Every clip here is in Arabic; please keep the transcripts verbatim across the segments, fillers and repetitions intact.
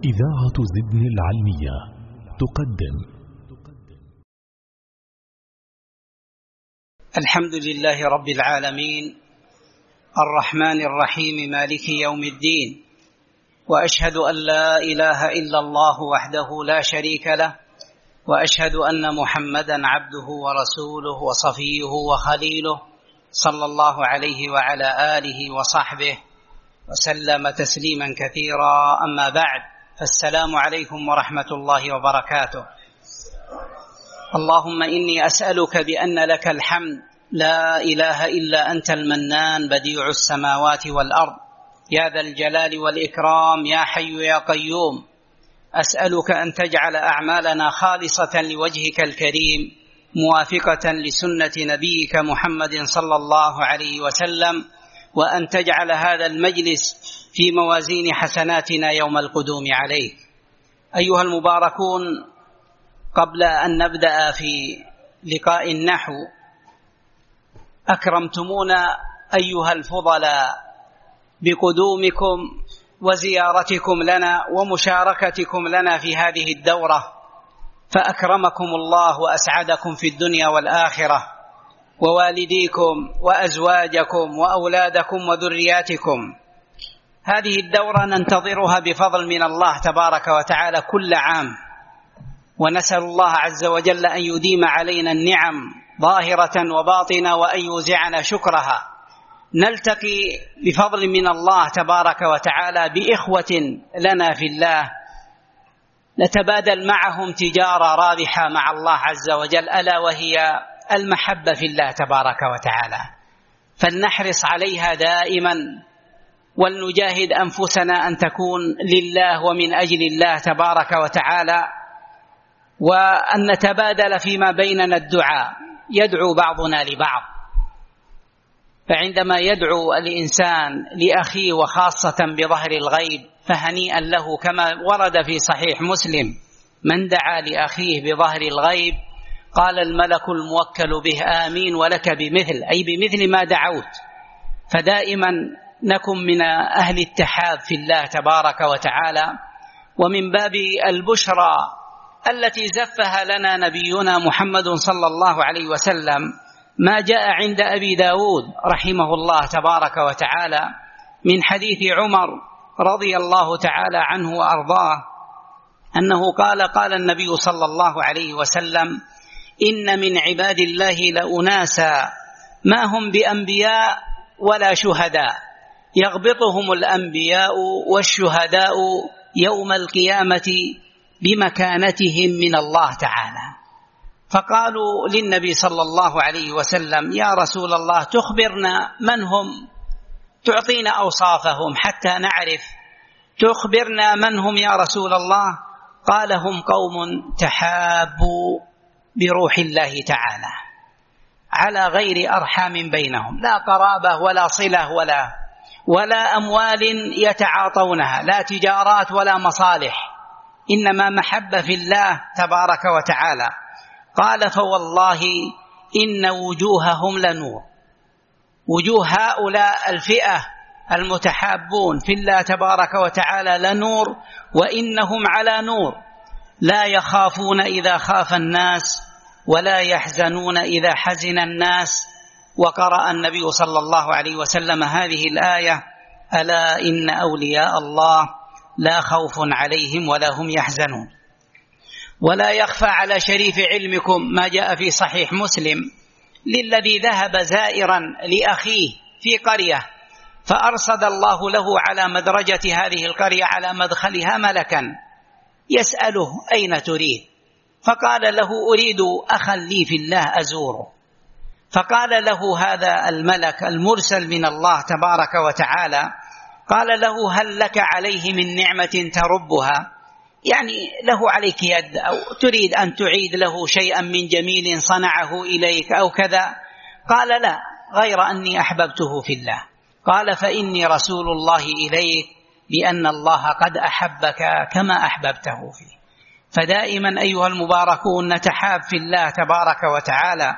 إذاعة زدن العلمية تقدم. الحمد لله رب العالمين الرحمن الرحيم مالك يوم الدين، وأشهد أن لا إله إلا الله وحده لا شريك له، وأشهد أن محمدا عبده ورسوله وصفيه وخليله صلى الله عليه وعلى آله وصحبه وسلم تسليما كثيرا. أما بعد، فالسلام عليكم ورحمة الله وبركاته. اللهم إني أسألك بأن لك الحمد لا إله إلا أنت المنان بديع السماوات والأرض يا ذا الجلال والإكرام يا حي يا قيوم. أسألك أن تجعل أعمالنا خالصة لوجهك الكريم موافقة لسنة نبيك محمد صلى الله عليه وسلم، وأن تجعل هذا المجلس في موازين حسناتنا يوم القدوم عليك. أيها المباركون، قبل أن نبدأ في لقاء النحو، أكرمتمونا أيها الفضلاء بقدومكم وزيارتكم لنا ومشاركتكم لنا في هذه الدورة، فأكرمكم الله وأسعدكم في الدنيا والآخرة، ووالديكم وأزواجكم وأولادكم وذرياتكم. هذه الدورة ننتظرها بفضل من الله تبارك وتعالى كل عام، ونسأل الله عز وجل أن يديم علينا النعم ظاهرة وباطنة وأن يوزعنا شكرها. نلتقي بفضل من الله تبارك وتعالى بإخوة لنا في الله، نتبادل معهم تجارة رابحة مع الله عز وجل، ألا وهي المحبة في الله تبارك وتعالى، فلنحرص عليها دائما، ولنجاهد أنفسنا أن تكون لله ومن أجل الله تبارك وتعالى، وأن نتبادل فيما بيننا الدعاء، يدعو بعضنا لبعض. فعندما يدعو الإنسان لأخيه وخاصة بظهر الغيب فهنيئا له، كما ورد في صحيح مسلم: من دعا لأخيه بظهر الغيب قال الملك الموكل به آمين ولك بمثل، أي بمثل ما دعوت. فدائما نكن من أهل التحاب في الله تبارك وتعالى. ومن باب البشرى التي زفها لنا نبينا محمد صلى الله عليه وسلم ما جاء عند أبي داود رحمه الله تبارك وتعالى من حديث عمر رضي الله تعالى عنه وأرضاه، أنه قال: قال النبي صلى الله عليه وسلم: إن من عباد الله لأناسا ما هم بأنبياء ولا شهداء، يغبطهم الأنبياء والشهداء يوم القيامة بمكانتهم من الله تعالى. فقالوا للنبي صلى الله عليه وسلم: يا رسول الله، تخبرنا من هم، تعطينا أوصافهم حتى نعرف، تخبرنا من هم يا رسول الله؟ قال: هم قوم تحابوا بروح الله تعالى على غير أرحام بينهم، لا قرابة ولا صلة ولا ولا أموال يتعاطونها، لا تجارات ولا مصالح، إنما محبة في الله تبارك وتعالى. قال: فوالله إن وجوههم لنور. وجوه هؤلاء الفئة المتحابون في الله تبارك وتعالى لنور، وإنهم على نور، لا يخافون إذا خاف الناس ولا يحزنون إذا حزن الناس. وقرأ النبي صلى الله عليه وسلم هذه الآية: ألا إن أولياء الله لا خوف عليهم ولا هم يحزنون. ولا يخفى على شريف علمكم ما جاء في صحيح مسلم للذي ذهب زائرا لأخيه في قرية، فأرصد الله له على مدرجة هذه القرية على مدخلها ملكا يسأله: أين تريد؟ فقال له: أريد أخا لي في الله أزوره. فقال له هذا الملك المرسل من الله تبارك وتعالى، قال له: هل لك عليه من نعمة تربها؟ يعني له عليك يد، أو تريد أن تعيد له شيئا من جميل صنعه إليك أو كذا؟ قال: لا، غير أني أحببته في الله. قال: فإني رسول الله إليك بأن الله قد أحبك كما أحببته فيه. فدائما أيها المباركون نتحاب في الله تبارك وتعالى.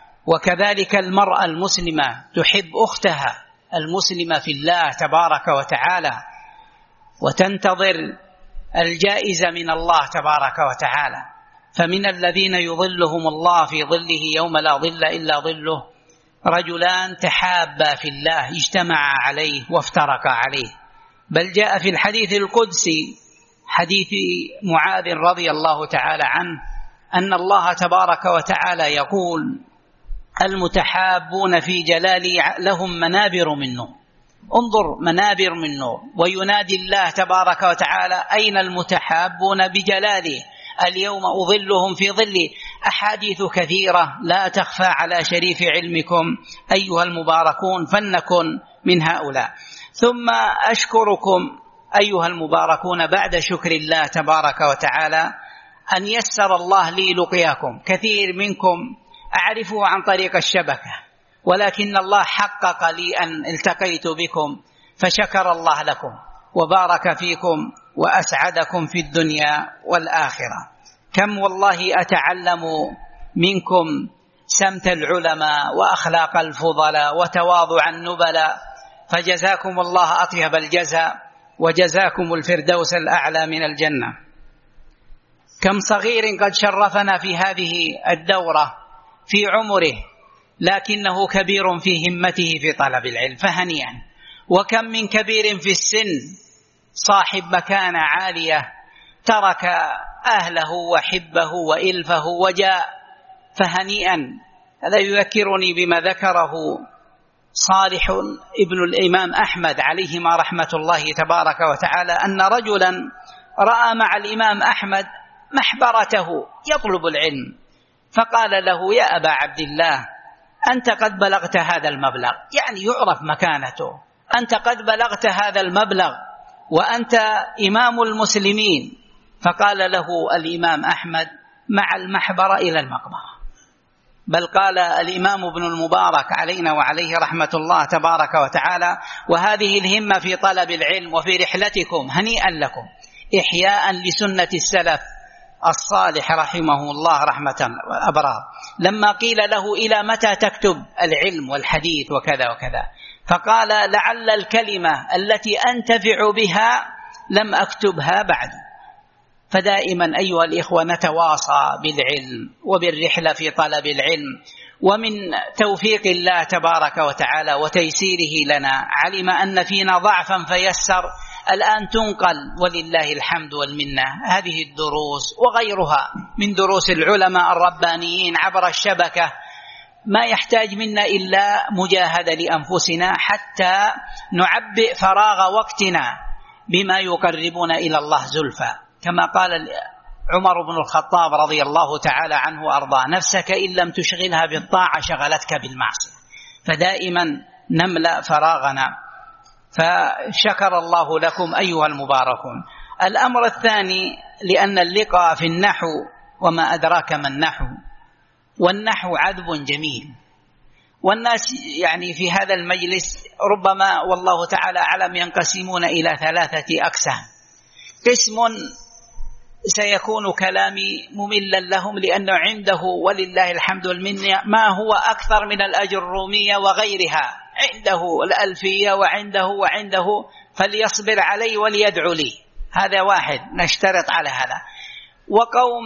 وكذلك المرأة المسلمة تحب أختها المسلمة في الله تبارك وتعالى، وتنتظر الجائزة من الله تبارك وتعالى. فمن الذين يظلهم الله في ظله يوم لا ظل إلا ظله رجلان تحابا في الله اجتمعا عليه وافترقا عليه. بل جاء في الحديث القدسي حديث معاذ رضي الله تعالى عنه أن الله تبارك وتعالى يقول: المتحابون في جلالي لهم منابر من نور. انظر، منابر من نور. وينادي الله تبارك وتعالى: أين المتحابون بجلاله؟ اليوم أظلهم في ظلي. أحاديث كثيرة لا تخفى على شريف علمكم أيها المباركون، فلنكن من هؤلاء. ثم أشكركم أيها المباركون بعد شكر الله تبارك وتعالى أن يسر الله لي لقياكم. كثير منكم أعرفه عن طريق الشبكة، ولكن الله حقق لي أن التقيت بكم، فشكر الله لكم وبارك فيكم وأسعدكم في الدنيا والآخرة. كم والله أتعلم منكم سمت العلماء وأخلاق الفضلاء وتواضع النبلاء، فجزاكم الله أطيب الجزاء وجزاكم الفردوس الأعلى من الجنة. كم صغير قد شرفنا في هذه الدورة في عمره، لكنه كبير في همته في طلب العلم، فهنيئا. وكم من كبير في السن صاحب مكانة عالية ترك أهله وحبه وإلفه وجاء، فهنيئا. هذا يذكرني بما ذكره صالح ابن الإمام أحمد عليهما رحمة الله تبارك وتعالى أن رجلا رأى مع الإمام أحمد محبرته يطلب العلم، فقال له: يا أبا عبد الله، أنت قد بلغت هذا المبلغ، يعني يعرف مكانته، أنت قد بلغت هذا المبلغ وأنت إمام المسلمين. فقال له الإمام أحمد: مع المحبرة إلى المقبرة. بل قال الإمام ابن المبارك علينا وعليه رحمة الله تبارك وتعالى: وهذه الهمة في طلب العلم وفي رحلتكم هنيئا لكم، إحياء لسنة السلف الصالح رحمه الله رحمة أبرار. لما قيل له: إلى متى تكتب العلم والحديث وكذا وكذا؟ فقال: لعل الكلمة التي أنتفع بها لم أكتبها بعد. فدائما أيها الإخوة نتواصى بالعلم وبالرحلة في طلب العلم. ومن توفيق الله تبارك وتعالى وتيسيره لنا علم أن فينا ضعفا فيسر، الآن تنقل ولله الحمد والمنة هذه الدروس وغيرها من دروس العلماء الربانيين عبر الشبكة، ما يحتاج منا إلا مجاهدة لأنفسنا حتى نعبئ فراغ وقتنا بما يقربنا إلى الله زلفى. كما قال عمر بن الخطاب رضي الله تعالى عنه وأرضاه: نفسك إن لم تشغلها بالطاعة شغلتك بالمعصية. فدائما نملأ فراغنا. فشكر الله لكم أيها المباركون. الأمر الثاني، لأن اللقاء في النحو، وما أدراك ما النحو، والنحو عذب جميل. والناس يعني في هذا المجلس ربما والله تعالى أعلم ينقسمون إلى ثلاثة أقسام. قسم سيكون كلامي مملا لهم لأنه عنده ولله الحمد والمنة ما هو أكثر من الأجرومية وغيرها، عنده الألفية وعنده وعنده فليصبر علي وليدعو لي. هذا واحد نشترط على هذا. وقوم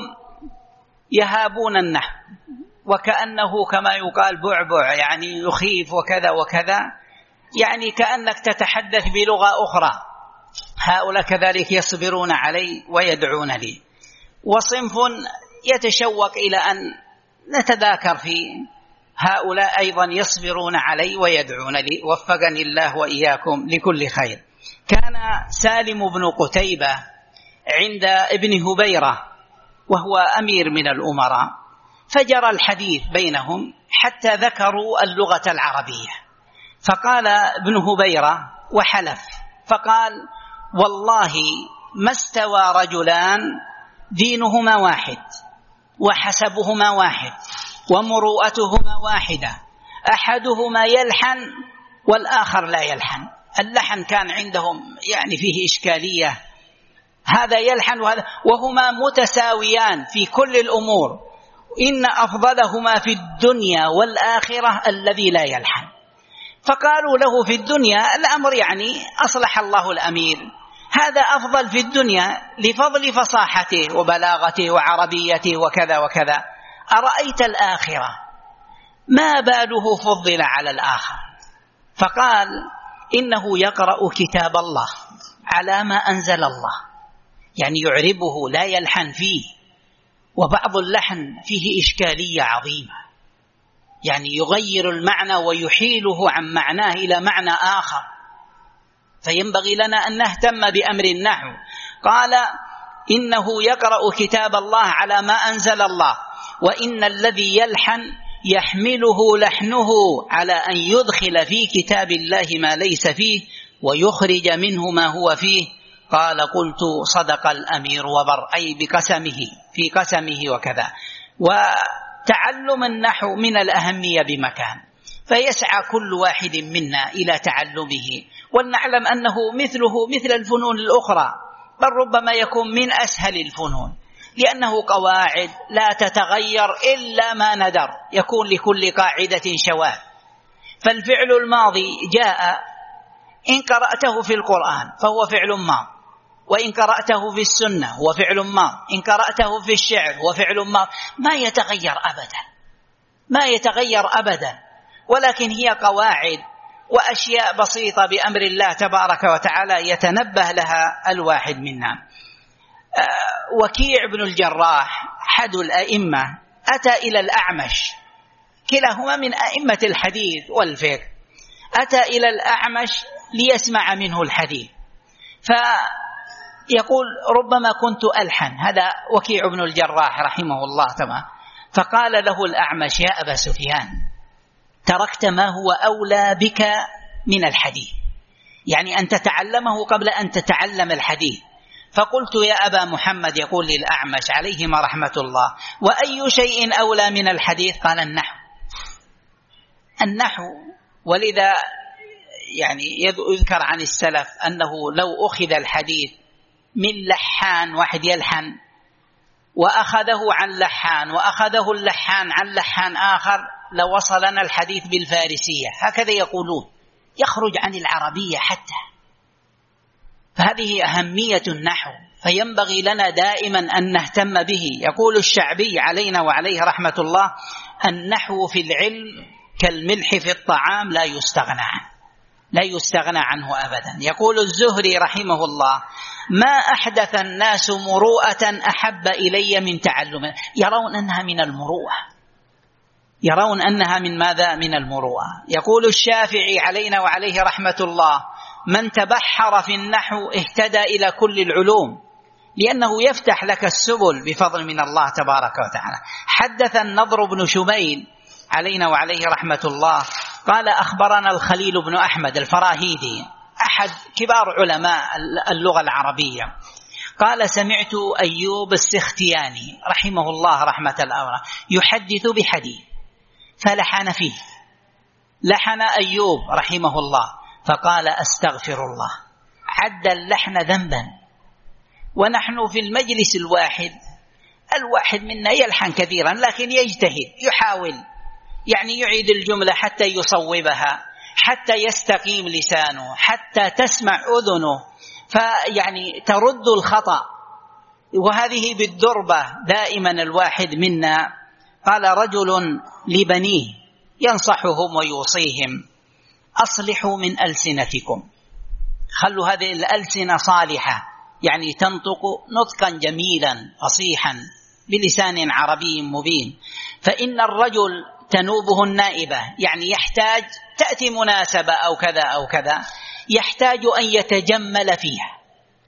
يهابون النحو وكأنه كما يقال بعبع، يعني يخيف وكذا وكذا، يعني كأنك تتحدث بلغة أخرى. هؤلاء كذلك يصبرون علي ويدعون لي. وصنف يتشوق إلى أن نتذاكر في هؤلاء أيضا يصبرون علي ويدعون لي، وفقني الله وإياكم لكل خير. كان سالم بن قتيبة عند ابن هبيرة وهو أمير من الأمراء، فجرى الحديث بينهم حتى ذكروا اللغة العربية. فقال ابن هبيرة وحلف، فقال: والله ما استوى رجلان دينهما واحد وحسبهما واحد ومروءتهما واحدة، أحدهما يلحن والآخر لا يلحن. اللحن كان عندهم يعني فيه إشكالية، هذا يلحن وهذا، وهما متساويان في كل الأمور. إن أفضلهما في الدنيا والآخرة الذي لا يلحن. فقالوا له في الدنيا الأمر يعني أصلح الله الأمير، هذا أفضل في الدنيا لفضل فصاحته وبلاغته وعربيته وكذا وكذا. أرأيت الآخرة ما باله فضل على الآخر؟ فقال إنه يقرأ كتاب الله على ما أنزل الله، يعني يعربه لا يلحن فيه، وبعض اللحن فيه إشكالية عظيمة، يعني يغير المعنى ويحيله عن معناه إلى معنى آخر، فينبغي لنا أن نهتم بأمر النحو. قال إنه يقرأ كتاب الله على ما أنزل الله، وإن الذي يلحن يحمله لحنه على أن يدخل في كتاب الله ما ليس فيه ويخرج منه ما هو فيه. قال قلت صدق الأمير وبر، أي بقسمه في قسمه وكذا. وتعلم النحو من الأهمية بمكان، فيسعى كل واحد منا إلى تعلمه، ولنعلم أنه مثله مثل الفنون الأخرى، بل ربما يكون من أسهل الفنون، لأنه قواعد لا تتغير إلا ما ندر، يكون لكل قاعدة شواذ. فالفعل الماضي جاء إن قرأته في القرآن فهو فعل ماض، وإن قرأته في السنة هو فعل ماض، إن قرأته في الشعر هو فعل ماض، ما يتغير أبدا، ما يتغير أبدا، ولكن هي قواعد وأشياء بسيطة بأمر الله تبارك وتعالى يتنبه لها الواحد منا. وكيع بن الجراح أحد الأئمة أتى إلى الأعمش، كلاهما من أئمة الحديث والفقه، أتى إلى الأعمش ليسمع منه الحديث، فيقول ربما كنت ألحن، هذا وكيع بن الجراح رحمه الله تمام. فقال له الأعمش يا أبا سفيان تركت ما هو أولى بك من الحديث، يعني أن تتعلمه قبل أن تتعلم الحديث. فقلت يا أبا محمد، يقول للأعمش عليهما رحمة الله، وأي شيء أولى من الحديث؟ قال النحو. النحو، ولذا يعني يذكر عن السلف أنه لو أخذ الحديث من لحان واحد يلحن وأخذه عن لحان وأخذه اللحان عن لحان آخر لوصلنا الحديث بالفارسية، هكذا يقولون، يخرج عن العربية حتى. فهذه أهمية النحو، فينبغي لنا دائما أن نهتم به. يقول الشعبي علينا وعليه رحمة الله: النحو في العلم كالملح في الطعام لا يستغنى عنه، لا يستغنى عنه أبدا. يقول الزهري رحمه الله: ما أحدث الناس مروءة أحب إلي من تعلم. يرون أنها من المروءة، يرون أنها من ماذا؟ من المروءة. يقول الشافعي علينا وعليه رحمة الله: من تبحر في النحو اهتدى إلى كل العلوم، لأنه يفتح لك السبل بفضل من الله تبارك وتعالى. حدث النضر بن شميل علينا وعليه رحمة الله قال: أخبرنا الخليل بن أحمد الفراهيدي أحد كبار علماء اللغة العربية، قال: سمعت أيوب السختياني رحمه الله رحمة الأورى يحدث بحديث فلحن فيه، لحن أيوب رحمه الله فقال: أستغفر الله، عد اللحن ذنبا. ونحن في المجلس الواحد الواحد منا يلحن كثيرا، لكن يجتهد يحاول، يعني يعيد الجملة حتى يصوبها، حتى يستقيم لسانه، حتى تسمع أذنه، فيعني ترد الخطأ. وهذه بالدربة دائما الواحد منا. قال رجل لبنيه ينصحهم ويوصيهم: أصلحوا من ألسنتكم، خلوا هذه الألسنة صالحة، يعني تنطق نطقا جميلا فصيحا بلسان عربي مبين، فإن الرجل تنوبه النائبة، يعني يحتاج تأتي مناسبة أو كذا أو كذا، يحتاج أن يتجمل فيها،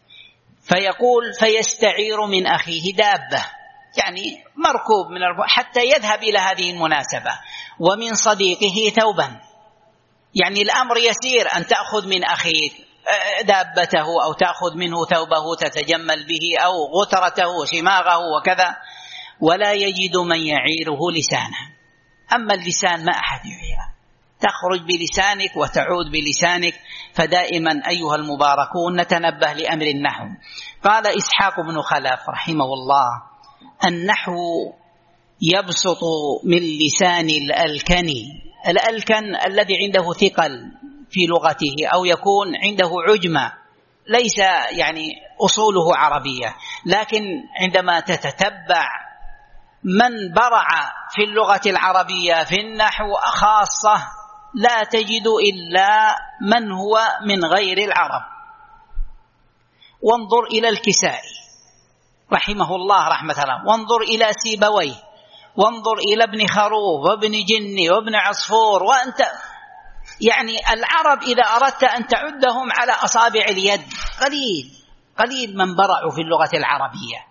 فيقول: فيستعير من أخيه دابة، يعني مركوب من الركوب حتى يذهب إلى هذه المناسبة، ومن صديقه ثوبا، يعني الأمر يسير أن تأخذ من أخيك دابته أو تأخذ منه ثوبه تتجمل به أو غترته شماغه وكذا، ولا يجد من يعيره لسانه. أما اللسان ما أحد يعيره، تخرج بلسانك وتعود بلسانك. فدائما أيها المباركون نتنبه لأمر النحو. قال إسحاق بن خلف رحمه الله: النحو يبسط من لسان الألكني، الألكن الذي عنده ثقل في لغته أو يكون عنده عجمة ليس يعني أصوله عربية، لكن عندما تتتبع من برع في اللغة العربية في النحو خاصة لا تجد إلا من هو من غير العرب. وانظر إلى الكسائي رحمه الله رحمة الله، وانظر إلى سيبويه، وانظر إلى ابن خروف وابن جني وابن عصفور، وأنت يعني العرب إذا أردت أن تعدهم على أصابع اليد قليل قليل من برعوا في اللغة العربية.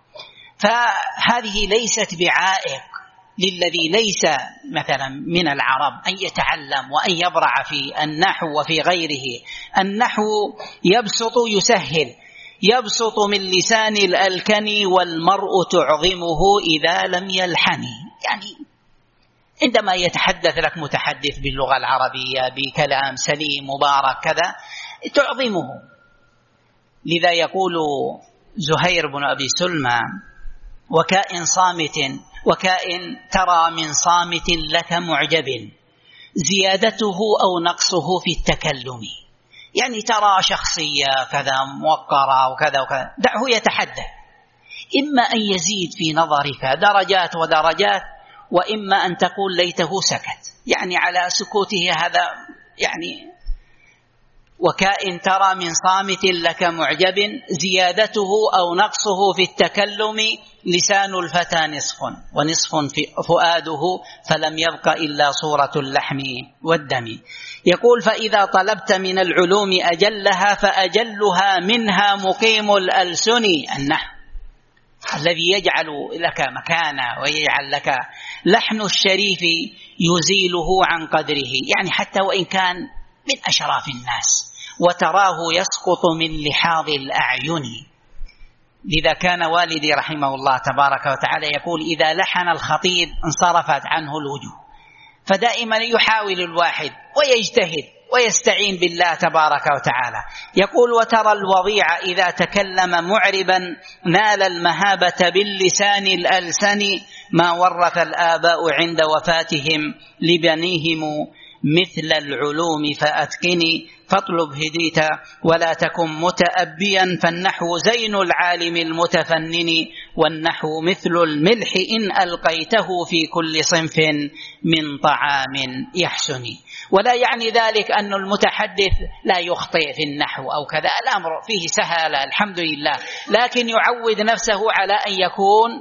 فهذه ليست بعائق للذي ليس مثلا من العرب أن يتعلم وأن يبرع في النحو وفي غيره. النحو يبسط يسهل، يبسط من لسان الألكن والمرء تعظمه إذا لم يلحني. يعني عندما يتحدث لك متحدث باللغة العربية بكلام سليم مبارك كذا تعظمه. لذا يقول زهير بن أبي سلمى: وكائن صامت وكائن ترى من صامت لك معجب زيادته أو نقصه في التكلم. يعني ترى شخصية كذا موقرة وكذا وكذا، دعه يتحدث، إما أن يزيد في نظرك درجات ودرجات، وإما أن تقول ليته سكت، يعني على سكوته هذا يعني. وكائن ترى من صامت لك معجب زيادته أو نقصه في التكلم لسان الفتى نصف ونصف فؤاده فلم يبق إلا صورة اللحم والدم. يقول: فإذا طلبت من العلوم أجلها فأجلها منها مقيم الألسن. النحو الذي يجعل لك مكانة ويجعل لك لحن الشريف يزيله عن قدره، يعني حتى وإن كان من أشراف الناس وتراه يسقط من لحاظ الأعين. لذا كان والدي رحمه الله تبارك وتعالى يقول: إذا لحن الخطيب انصرفت عنه الوجوه. فدائما يحاول الواحد ويجتهد ويستعين بالله تبارك وتعالى. يقول: وترى الوضيع إذا تكلم معربا نال المهابة باللسان الألسن ما ورث الآباء عند وفاتهم لبنيهم مثل العلوم فأتقني فاطلب هديت ولا تكن متأبيا فالنحو زين العالم المتفنن والنحو مثل الملح إن ألقيته في كل صنف من طعام يحسن. ولا يعني ذلك أن المتحدث لا يخطئ في النحو أو كذا، الأمر فيه سهل الحمد لله، لكن يعود نفسه على أن يكون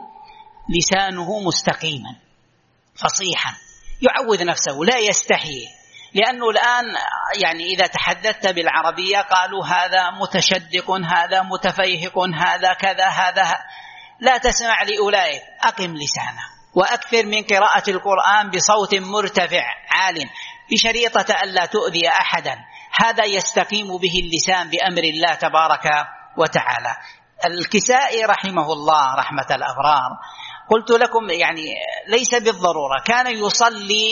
لسانه مستقيما فصيحا، يعود نفسه لا يستحي. لأنه الآن يعني إذا تحدثت بالعربية قالوا هذا متشدق، هذا متفيهق، هذا كذا، هذا لا تسمع لأولئك. أقم لسانه وأكثر من قراءة القرآن بصوت مرتفع عال بشريطة ألا تؤذي أحدا، هذا يستقيم به اللسان بأمر الله تبارك وتعالى. الكسائي رحمه الله رحمة الأبرار قلت لكم يعني ليس بالضرورة، كان يصلي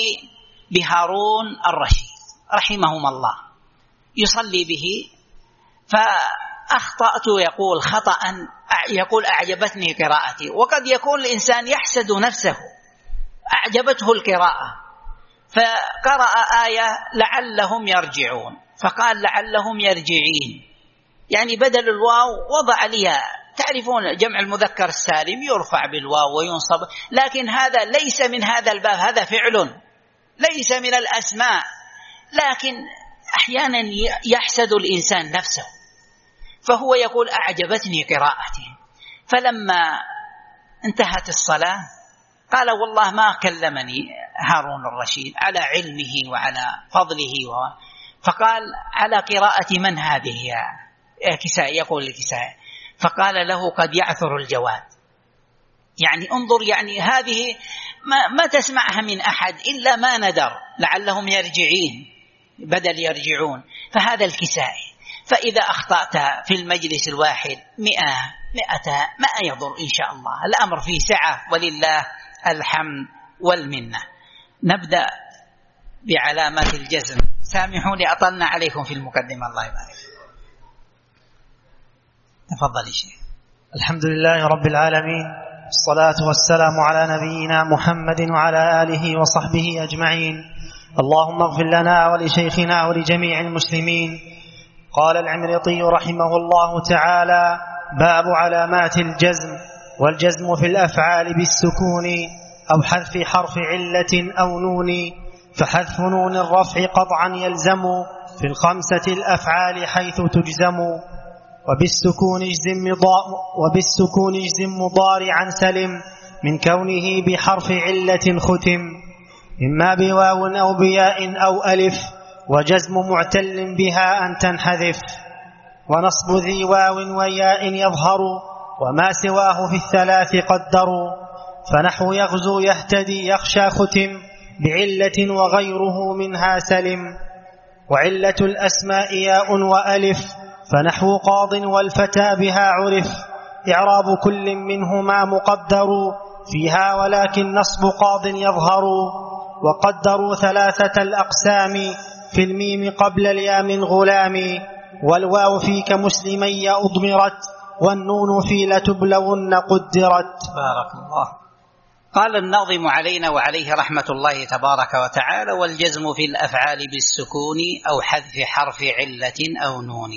بهارون الرشيد رحمهما الله، يصلي به فأخطأت يقول خطأ، يقول أعجبتني قراءتي. وقد يكون الإنسان يحسد نفسه، أعجبته القراءة فقرأ آية لعلهم يرجعون فقال لعلهم يرجعين، يعني بدل الواو وضع لها. تعرفون جمع المذكر السالم يرفع بالواو وينصب، لكن هذا ليس من هذا الباب، هذا فعل ليس من الأسماء، لكن أحيانا يحسد الإنسان نفسه. فهو يقول أعجبتني قراءتي. فلما انتهت الصلاة قال والله ما كلمني هارون الرشيد على علمه وعلى فضله و... فقال على قراءة من هذه يا كسائي؟ يقول الكسائي فقال له قد يعثر الجواد. يعني انظر، يعني هذه ما, ما تسمعها من أحد إلا ما ندر، لعلهم يرجعين بدل يرجعون. فهذا الكسائي. فإذا أخطأت في المجلس الواحد مئة مئة ما يضر إن شاء الله، الأمر فيه سعة ولله الحمد والمنة. نبدأ بعلامات الجزم. سامحوني أطلنا عليكم في المقدمة، الله يبارك. تفضل شيخ. الحمد لله رب العالمين، الصلاة والسلام على نبينا محمد وعلى آله وصحبه أجمعين. اللهم اغفر لنا ولشيخنا ولجميع المسلمين. قال العمريطي رحمه الله تعالى: باب علامات الجزم. والجزم في الأفعال بالسكون أو حذف حرف علة أو نون، فحذف نون الرفع قطعا يلزم في الخمسة الأفعال حيث تجزم. وبالسكون اجزم وبالسكون اجزم مضارعا سلم من كونه بحرف علة ختم، إما بواو أو بياء أو ألف، وجزم معتل بها أن تنحذف. ونصب ذي واو وياء يظهر، وما سواه في الثلاث قدروا، فنحو يغزو يهتدي يخشى ختم بعلة وغيره منها سلم. وعلة الأسماء ياء وألف، فنحو قاض والفتى بها عرف، إعراب كل منهما مقدر فيها، ولكن نصب قاض يظهر. وقدروا ثلاثة الأقسام في الميم قبل الياء من غلام، والواو في كمسلمي أضمرت، والنون في لتبلون قدرت. بارك الله. قال الناظم علينا وعليه رحمة الله تبارك وتعالى: والجزم في الأفعال بالسكون أو حذف حرف علة أو نون.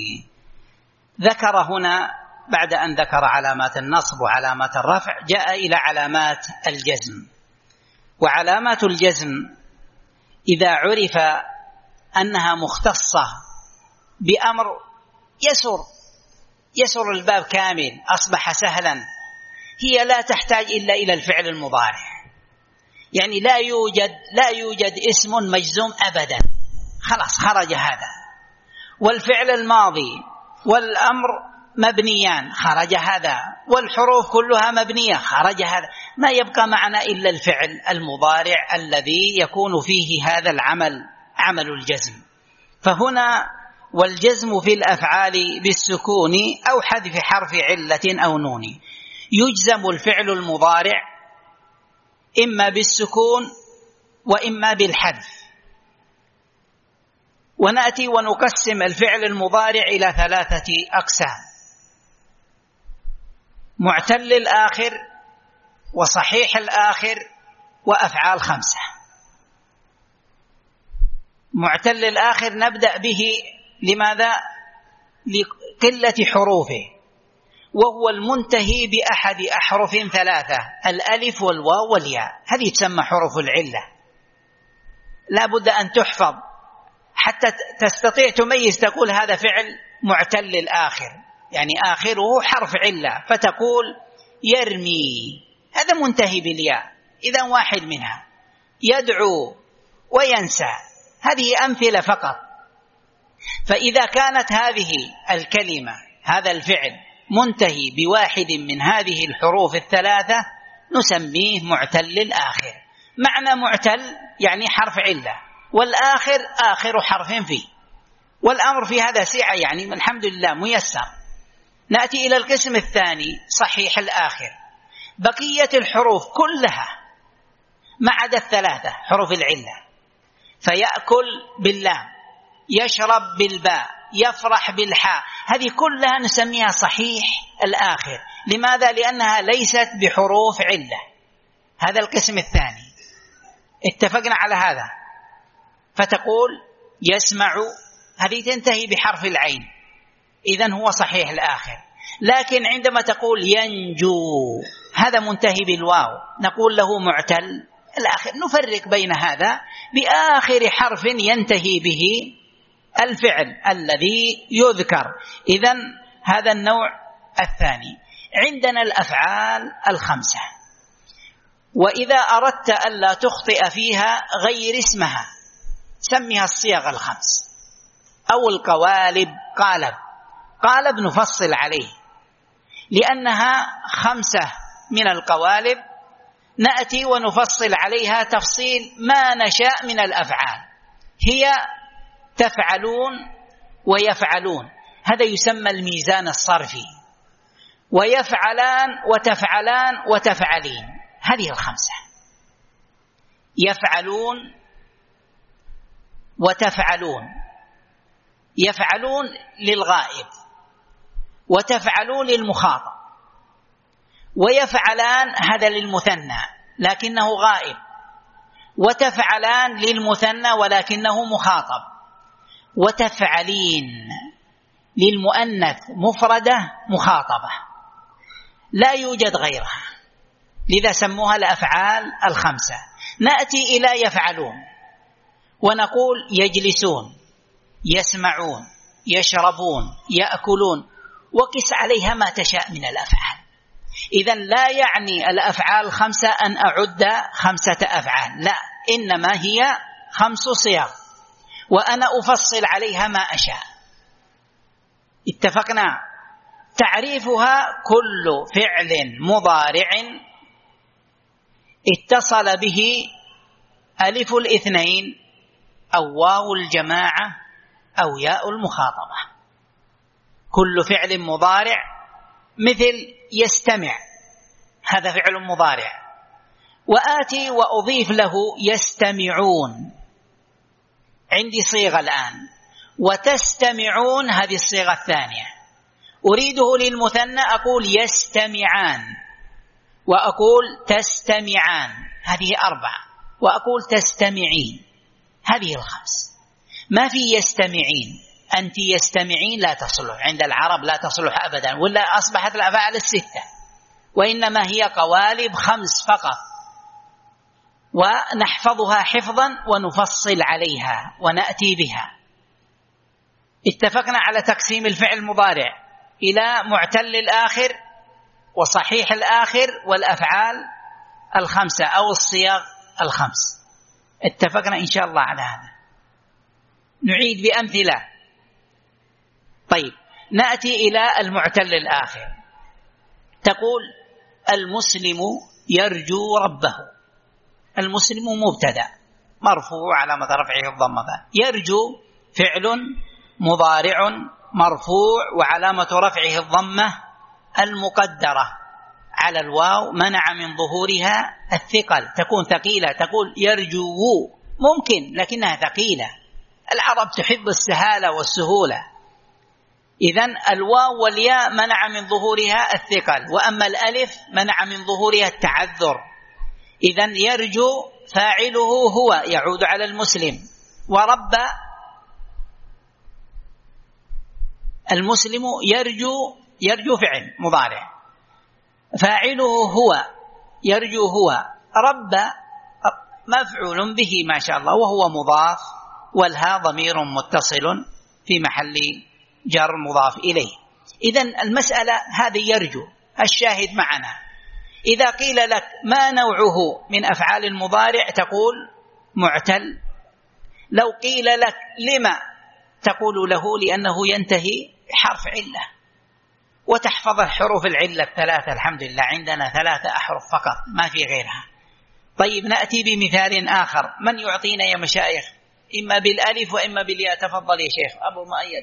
ذكر هنا بعد أن ذكر علامات النصب وعلامات الرفع جاء إلى علامات الجزم. وعلامات الجزم إذا عرف أنها مختصة بأمر يسر يسر الباب كامل أصبح سهلا، هي لا تحتاج إلا إلى الفعل المضارع، يعني لا يوجد لا يوجد اسم مجزوم أبدا، خلاص خرج هذا. والفعل الماضي والأمر مبنيان خرج هذا، والحروف كلها مبنية خرج هذا، ما يبقى معنا إلا الفعل المضارع الذي يكون فيه هذا العمل عمل الجزم. فهنا والجزم في الأفعال بالسكون أو حذف حرف علة أو نون، يجزم الفعل المضارع إما بالسكون وإما بالحذف. ونأتي ونقسم الفعل المضارع إلى ثلاثة أقسام: معتل الآخر وصحيح الآخر وأفعال خمسة. معتل الآخر نبدأ به، لماذا؟ لقلة حروفه، وهو المنتهي بأحد أحرف ثلاثة: الألف والواو والياء، هذه تسمى حروف العلة، لا بد أن تحفظ حتى تستطيع تميز، تقول هذا فعل معتل الآخر يعني آخره حرف علة، فتقول يرمي هذا منتهي بالياء، إذن واحد منها. يدعو وينسى، هذه أمثلة فقط. فإذا كانت هذه الكلمة هذا الفعل منتهي بواحد من هذه الحروف الثلاثة نسميه معتل الآخر. معنى معتل يعني حرف علة، والآخر آخر حرف فيه، والأمر في هذا سعة، يعني الحمد لله ميسر. نأتي إلى القسم الثاني صحيح الآخر، بقية الحروف كلها ما عدا الثلاثة حروف العلة، فيأكل باللام، يشرب بالباء، يفرح بالحاء، هذه كلها نسميها صحيح الآخر. لماذا؟ لأنها ليست بحروف علة. هذا القسم الثاني، اتفقنا على هذا. فتقول يسمع، هذه تنتهي بحرف العين، إذن هو صحيح الآخر. لكن عندما تقول ينجو، هذا منتهي بالواو، نقول له معتل الآخر. نفرق بين هذا بآخر حرف ينتهي به الفعل الذي يذكر. إذن هذا النوع الثاني. عندنا الأفعال الخمسة، وإذا أردت ألا تخطئ فيها غير اسمها سميها الصيغ الخمس أو القوالب. قالب قالب نفصل عليه لأنها خمسة من القوالب، نأتي ونفصل عليها تفصيل ما نشاء من الأفعال. هي تفعلون ويفعلون، هذا يسمى الميزان الصرفي، ويفعلان وتفعلان وتفعلين، هذه الخمسة. يفعلون وتفعلون، يفعلون للغائب وتفعلون للمخاطب، ويفعلان هذا للمثنى لكنه غائب، وتفعلان للمثنى ولكنه مخاطب، وتفعلين للمؤنث مفردة مخاطبة لا يوجد غيرها، لذا سموها الأفعال الخمسة. نأتي إلى يفعلون ونقول يجلسون، يسمعون، يشربون، يأكلون، وقس عليها ما تشاء من الأفعال. إذن لا يعني الأفعال الخمسة أن أعد خمسة أفعال، لا، إنما هي خمس صيغ وأنا أفصل عليها ما أشاء. اتفقنا؟ تعريفها كل فعل مضارع اتصل به ألف الاثنين أو واو الجماعة أو ياء المخاطبة. كل فعل مضارع مثل يستمع، هذا فعل مضارع، وآتي وأضيف له يستمعون، عندي صيغة الآن، وتستمعون هذه الصيغة الثانية. أريده للمثنى أقول يستمعان، وأقول تستمعان، هذه أربعة، وأقول تستمعين، هذه الخمس. ما في يستمعين، أنت يستمعين لا تصلح عند العرب، لا تصلح أبدا، ولا أصبحت الأفعال الستة، وإنما هي قوالب خمس فقط، ونحفظها حفظا ونفصل عليها ونأتي بها. اتفقنا على تقسيم الفعل المضارع إلى معتل الآخر وصحيح الآخر والأفعال الخمسة أو الصيغ الخمس. اتفقنا إن شاء الله على هذا. نعيد بأمثلة. طيب، نأتي إلى المعتل الآخر. تقول المسلم يرجو ربه. المسلم مبتدأ مرفوع علامة رفعه الضمة. يرجو فعل مضارع مرفوع وعلامة رفعه الضمة المقدرة على الواو منع من ظهورها الثقل، تكون ثقيلة. تقول يرجو ممكن لكنها ثقيلة، العرب تحب السهالة والسهولة. إذن الواو والياء منع من ظهورها الثقل، وأما الألف منع من ظهورها التعذر. إذن يرجو فاعله هو يعود على المسلم، ورب المسلم يرجو، يرجو فعل مضارع فاعله هو يرجو هو، رب مفعول به ما شاء الله وهو مضاف، والها ضمير متصل في محل جر مضاف إليه. إذن المسألة هذه يرجو. الشاهد معنا، إذا قيل لك ما نوعه من أفعال المضارع تقول معتل. لو قيل لك لما تقول له لأنه ينتهي حرف علة، وتحفظ الحروف العلة الثلاثة. الحمد لله عندنا ثلاثة أحرف فقط ما في غيرها. طيب، نأتي بمثال آخر. من يعطينا يا مشايخ؟ إما بالألف وإما بالياء. تفضل يا شيخ أبو مؤيد.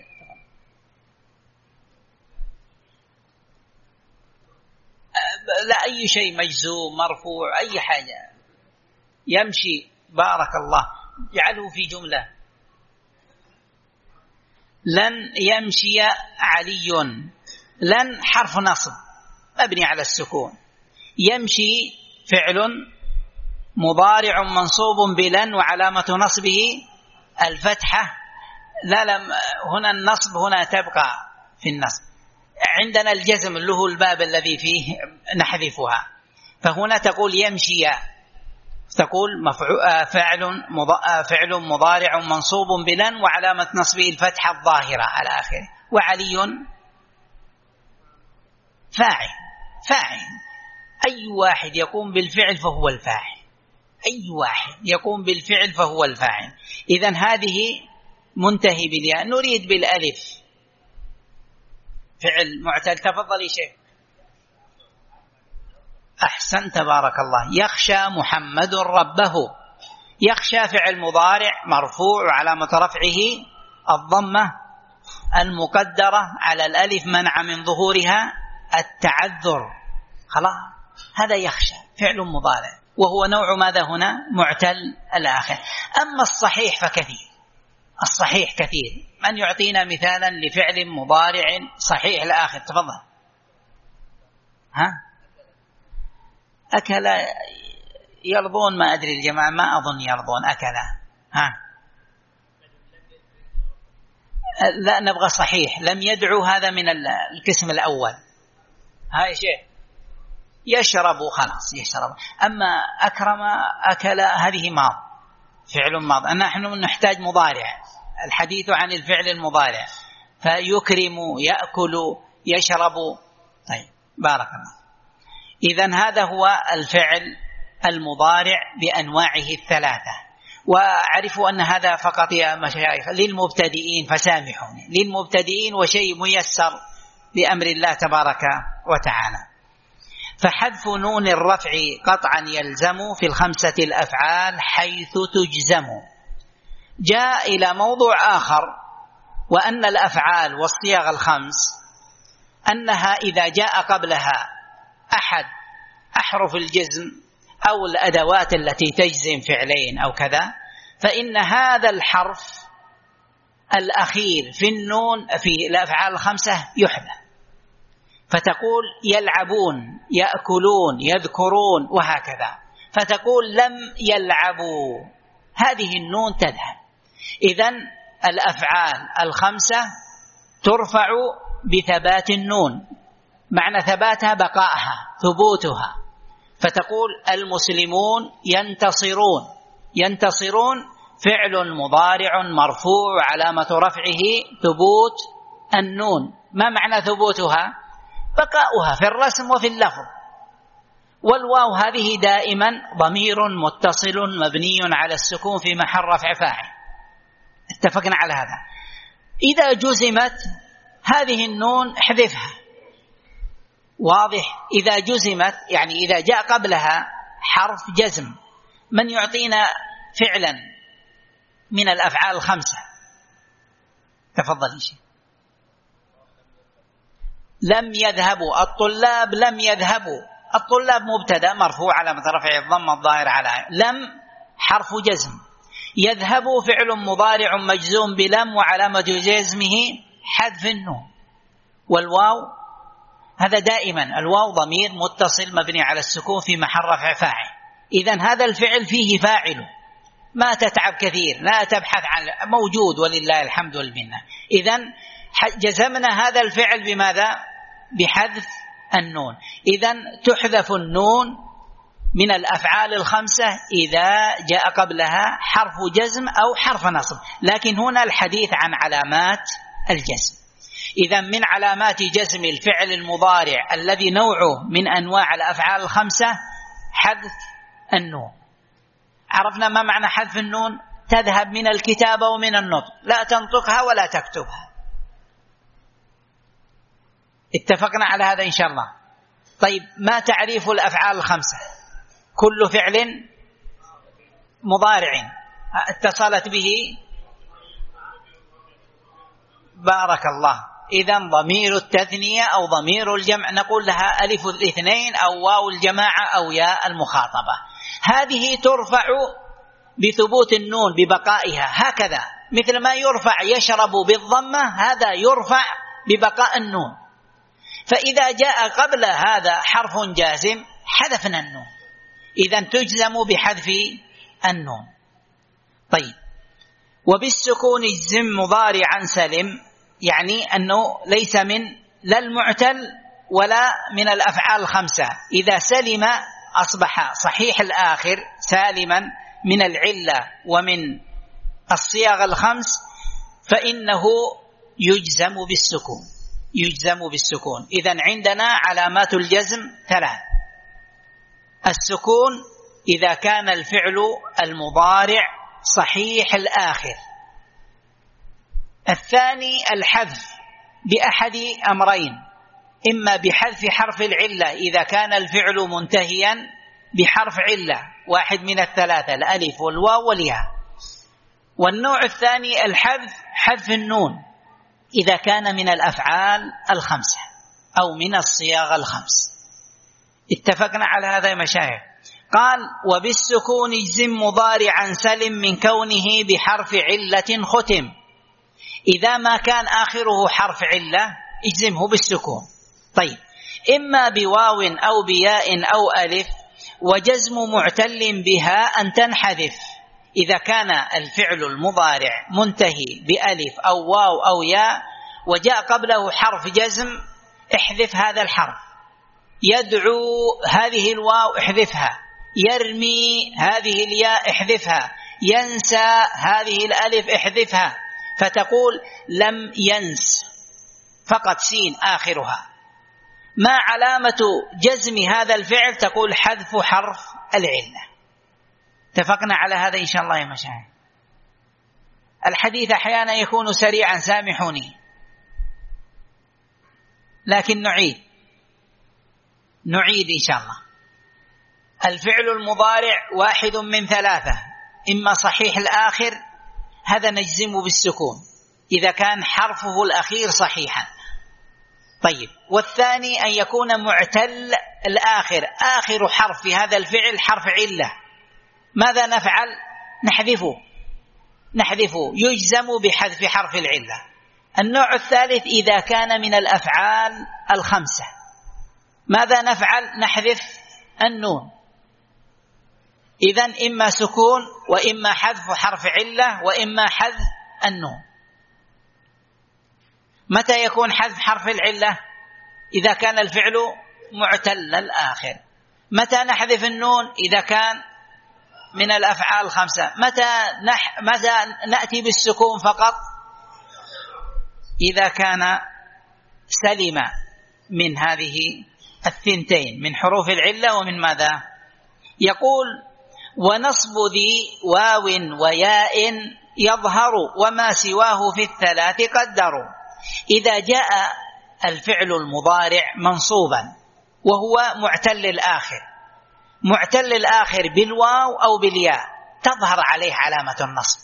لا، أي شيء مجزوم مرفوع أي حاجة يمشي. بارك الله، جعله في جملة. لن يمشي علي. لن حرف نصب مبني على السكون. يمشي فعل مضارع منصوب بلن وعلامة نصبه الفتحة. لا لم هنا النصب هنا تبقى في النصب. عندنا الجزم اللي هو الباب الذي فيه نحذفها، فهنا تقول يمشي، تقول فعل فعل مضارع منصوب بلن وعلامة نصبه الفتحة الظاهرة على آخره. وعلي فاعل. فاعل أي واحد يقوم بالفعل فهو الفاعل، أي واحد يقوم بالفعل فهو الفاعل. إذن هذه منتهي بالياء. نريد بالألف فعل معتل. تفضل يا شيخ. أحسن تبارك الله. يخشى محمد ربه. يخشى فعل مضارع مرفوع وعلامة رفعه الضمة المقدرة على الألف منع من ظهورها التعذر. خلاص، هذا يخشى فعل مضارع وهو نوع ماذا هنا؟ معتل الآخر. أما الصحيح فكثير، الصحيح كثير. من يعطينا مثالا لفعل مضارع صحيح الآخر؟ تفضل. ها؟ أكل يرضون، ما أدري الجماعة ما أظن يرضون. أكل ها لا نبغى صحيح، لم يدعو، هذا من القسم الأول. هاي شيء يشرب خلاص يشرب. أما أكرم أكل هذه ماض، فعل ماض. نحن نحتاج مضارع، الحديث عن الفعل المضارع، فيكرم يأكل يشرب. طيب بارك الله. إذن هذا هو الفعل المضارع بأنواعه الثلاثة. وأعرفوا أن هذا فقط يا مشايخ للمبتدئين، فسامحوني، للمبتدئين وشيء ميسر بأمر الله تبارك وتعالى. فحذف نون الرفع قطعا يلزم في الخمسة الأفعال حيث تجزم. جاء إلى موضوع آخر، وأن الأفعال والصيغ الخمس أنها إذا جاء قبلها أحد أحرف الجزم أو الأدوات التي تجزم فعلين أو كذا، فإن هذا الحرف الأخير في النون في الأفعال الخمسة يحذف، فتقول يلعبون يأكلون يذكرون وهكذا، فتقول لم يلعبوا، هذه النون تذهب. إذن الأفعال الخمسة ترفع بثبات النون، معنى ثباتها بقائها ثبوتها، فتقول المسلمون ينتصرون. ينتصرون فعل مضارع مرفوع علامة رفعه ثبوت النون. ما معنى ثبوتها؟ بقاؤها في الرسم وفي اللفظ. والواو هذه دائما ضمير متصل مبني على السكون في محل رفع فاعل، اتفقنا على هذا. إذا جزمت هذه النون احذفها، واضح؟ إذا جزمت يعني إذا جاء قبلها حرف جزم. من يعطينا فعلا من الأفعال الخمسة؟ تفضل شيء. لم يذهبوا الطلاب، لم يذهبوا الطلاب مبتدأ مرفوع علامة رفعه الضمة الظاهر على لم حرف جزم. يذهبوا فعل مضارع مجزوم بلم وعلامة جزمه حذف النون. والواو هذا دائما الواو ضمير متصل مبني على السكون في محل رفع فاعل. إذن هذا الفعل فيه فاعل، ما تتعب كثير، لا تبحث عن، موجود ولله الحمد والمنة. إذن جزمنا هذا الفعل بماذا؟ بحذف النون. إذن تحذف النون من الأفعال الخمسة إذا جاء قبلها حرف جزم أو حرف نصب، لكن هنا الحديث عن علامات الجزم. إذن من علامات جزم الفعل المضارع الذي نوعه من أنواع الأفعال الخمسة حذف النون. عرفنا ما معنى حذف النون؟ تذهب من الكتابة ومن النطق، لا تنطقها ولا تكتبها. اتفقنا على هذا إن شاء الله. طيب ما تعريف الأفعال الخمسة؟ كل فعل مضارع اتصلت به، بارك الله، إذن ضمير التثنية أو ضمير الجمع نقول لها ألف الاثنين أو واو الجماعة أو ياء المخاطبة. هذه ترفع بثبوت النون ببقائها، هكذا مثل ما يرفع يشرب بالضمة، هذا يرفع ببقاء النون. فإذا جاء قبل هذا حرف جازم حذفنا النون، إذن تجزم بحذف النون. طيب وبالسكون اجزم مضارعا سلم، يعني أنه ليس من لا المعتل ولا من الأفعال الخمسة. إذا سلم أصبح صحيح الآخر سالما من العلة ومن الصيغ الخمس، فإنه يجزم بالسكون. يجزم بالسكون. إذن عندنا علامات الجزم ثلاث: السكون إذا كان الفعل المضارع صحيح الآخر. الثاني الحذف بأحد أمرين، إما بحذف حرف العلة إذا كان الفعل منتهيا بحرف علة واحد من الثلاثة، الألف والواو والياء. والنوع الثاني الحذف حذف النون إذا كان من الأفعال الخمسة أو من الصياغ الخمس. اتفقنا على هذا يا مشايخ. قال وبالسكون اجزم مضارعا سلم من كونه بحرف علة ختم. إذا ما كان آخره حرف علة اجزمه بالسكون. طيب إما بواو أو بياء أو ألف، وجزم معتل بها أن تنحذف. إذا كان الفعل المضارع منتهي بألف أو واو أو ياء وجاء قبله حرف جزم احذف هذا الحرف. يدعو هذه الواو احذفها، يرمي هذه الياء احذفها، ينسى هذه الألف احذفها، فتقول لم ينس فقط سين آخرها. ما علامة جزم هذا الفعل؟ تقول حذف حرف العلة. اتفقنا على هذا إن شاء الله يا مشاهد. الحديث أحيانا يكون سريعا، سامحوني، لكن نعيد نعيد إن شاء الله. الفعل المضارع واحد من ثلاثة: إما صحيح الآخر، هذا نجزم بالسكون إذا كان حرفه الأخير صحيحا. طيب، والثاني أن يكون معتل الآخر، آخر حرف في هذا الفعل حرف علة. ماذا نفعل؟ نحذفه نحذفه يجزم بحذف حرف العلة. النوع الثالث إذا كان من الأفعال الخمسة، ماذا نفعل؟ نحذف النون. إذن إما سكون وإما حذف حرف علة وإما حذف النون. متى يكون حذف حرف العلة؟ إذا كان الفعل معتل الآخر. متى نحذف النون؟ إذا كان من الأفعال الخمسة. متى, نح... متى نأتي بالسكون فقط؟ إذا كان سلم من هذه الثنتين، من حروف العلة ومن ماذا؟ يقول ونصب ذي واو وياء يظهر وما سواه في الثلاث قدروا. إذا جاء الفعل المضارع منصوبا وهو معتل الآخر، معتل الآخر بالواو أو بالياء، تظهر عليه علامة النصب،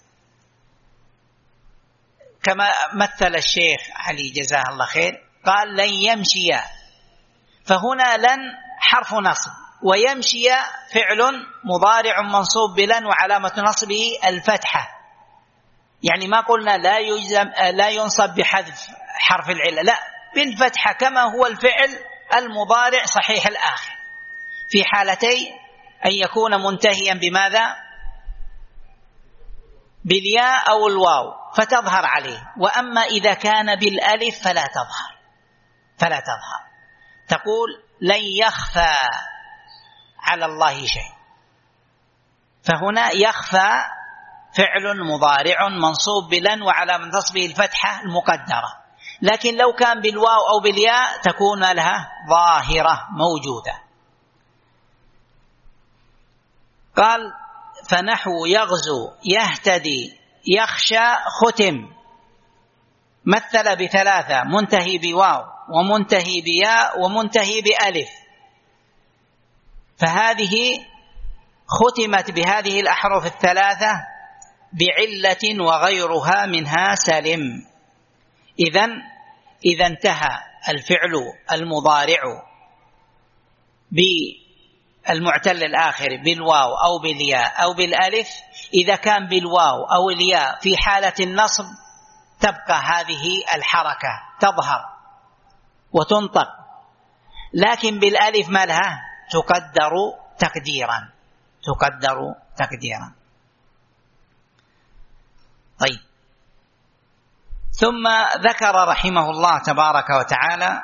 كما مثل الشيخ علي جزاه الله خير، قال لن يمشي، فهنا لن حرف نصب، ويمشي فعل مضارع منصوب بلن وعلامة نصبه الفتحة. يعني ما قلنا لا يجزم لا ينصب بحذف حرف العلة، لا، بالفتحة كما هو الفعل المضارع صحيح الآخر، في حالتي أن يكون منتهيا بماذا؟ بالياء أو الواو فتظهر عليه. وأما إذا كان بالألف فلا تظهر فلا تظهر تقول لن يخفى على الله شيء. فهنا يخفى فعل مضارع منصوب بلن وعلامة نصبه الفتحة المقدرة، لكن لو كان بالواو أو بالياء تكون لها ظاهرة موجودة. قال فنحو يغزو يهتدي يخشى ختم، مثل بثلاثة: منتهي بواو ومنتهي بياء ومنتهي بألف، فهذه ختمت بهذه الأحرف الثلاثة بعلة وغيرها منها سلم. إذن إذا انتهى الفعل المضارع بالمعتل الآخر بالواو أو بالياء أو بالألف، إذا كان بالواو أو الياء في حالة النصب تبقى هذه الحركة تظهر وتنطق، لكن بالألف ما لها؟ تقدر تقديرا تقدر تقديرا. طيب، ثم ذكر رحمه الله تبارك وتعالى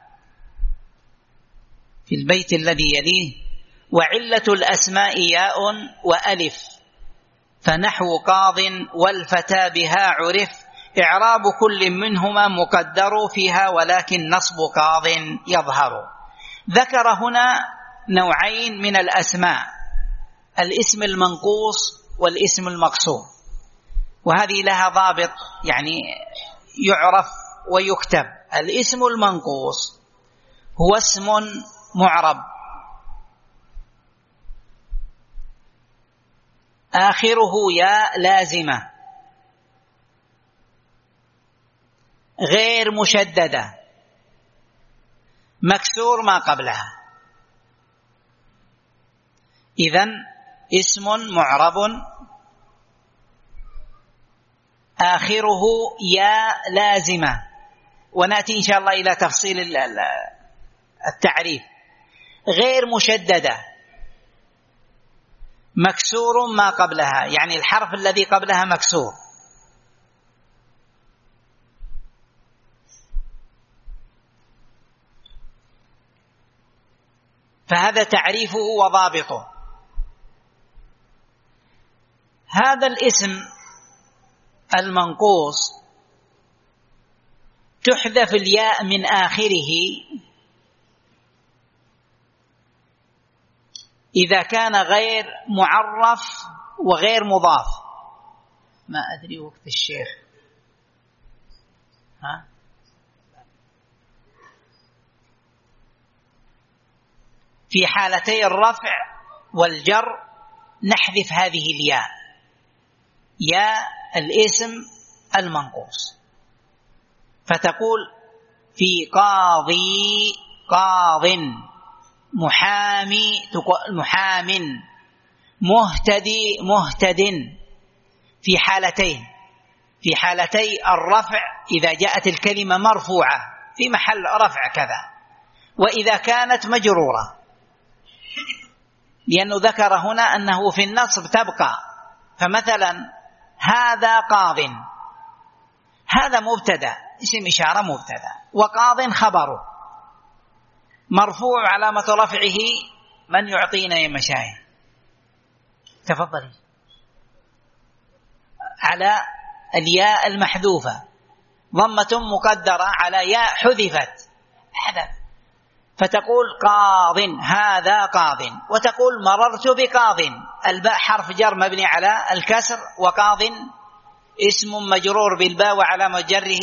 في البيت الذي يليه: وعلة الأسماء ياء وألف، فنحو قاض والفتى بها عرف، إعراب كل منهما مقدر فيها ولكن نصب قاض يظهر. ذكر هنا نوعين من الأسماء: الاسم المنقوص والاسم المقصور، وهذه لها ضابط يعني يعرف ويكتب. الاسم المنقوص هو اسم معرب آخره ياء لازمة غير مشددة مكسور ما قبلها. إذن اسم معرب آخره ياء لازمة، ونأتي إن شاء الله إلى تفصيل التعريف. غير مشددة مكسور ما قبلها، يعني الحرف الذي قبلها مكسور. فهذا تعريفه وضابطه. هذا الاسم المنقوص تحذف الياء من آخره إذا كان غير معرف وغير مضاف. ما أدري وقت الشيخ، ها؟ في حالتي الرفع والجر نحذف هذه الياء، ياء الاسم المنقوص، فتقول في قاضي قاض، محامي محام، مهتدي مهتد. في حالتين، في حالتي الرفع إذا جاءت الكلمة مرفوعة في محل رفع كذا، وإذا كانت مجرورة، لأنه ذكر هنا أنه في النصب تبقى. فمثلا هذا قاض، هذا مبتدأ اسم إشارة مبتدأ، وقاض خبره مرفوع علامة رفعه. من يعطينا يا مشايخ؟ تفضلي. على الياء المحذوفة، ضمة مقدرة على ياء حذفت، حذف، فتقول قاض، هذا قاض. وتقول مررت بقاض، الباء حرف جر مبني على الكسر، وقاض اسم مجرور بالباء وعلامة جره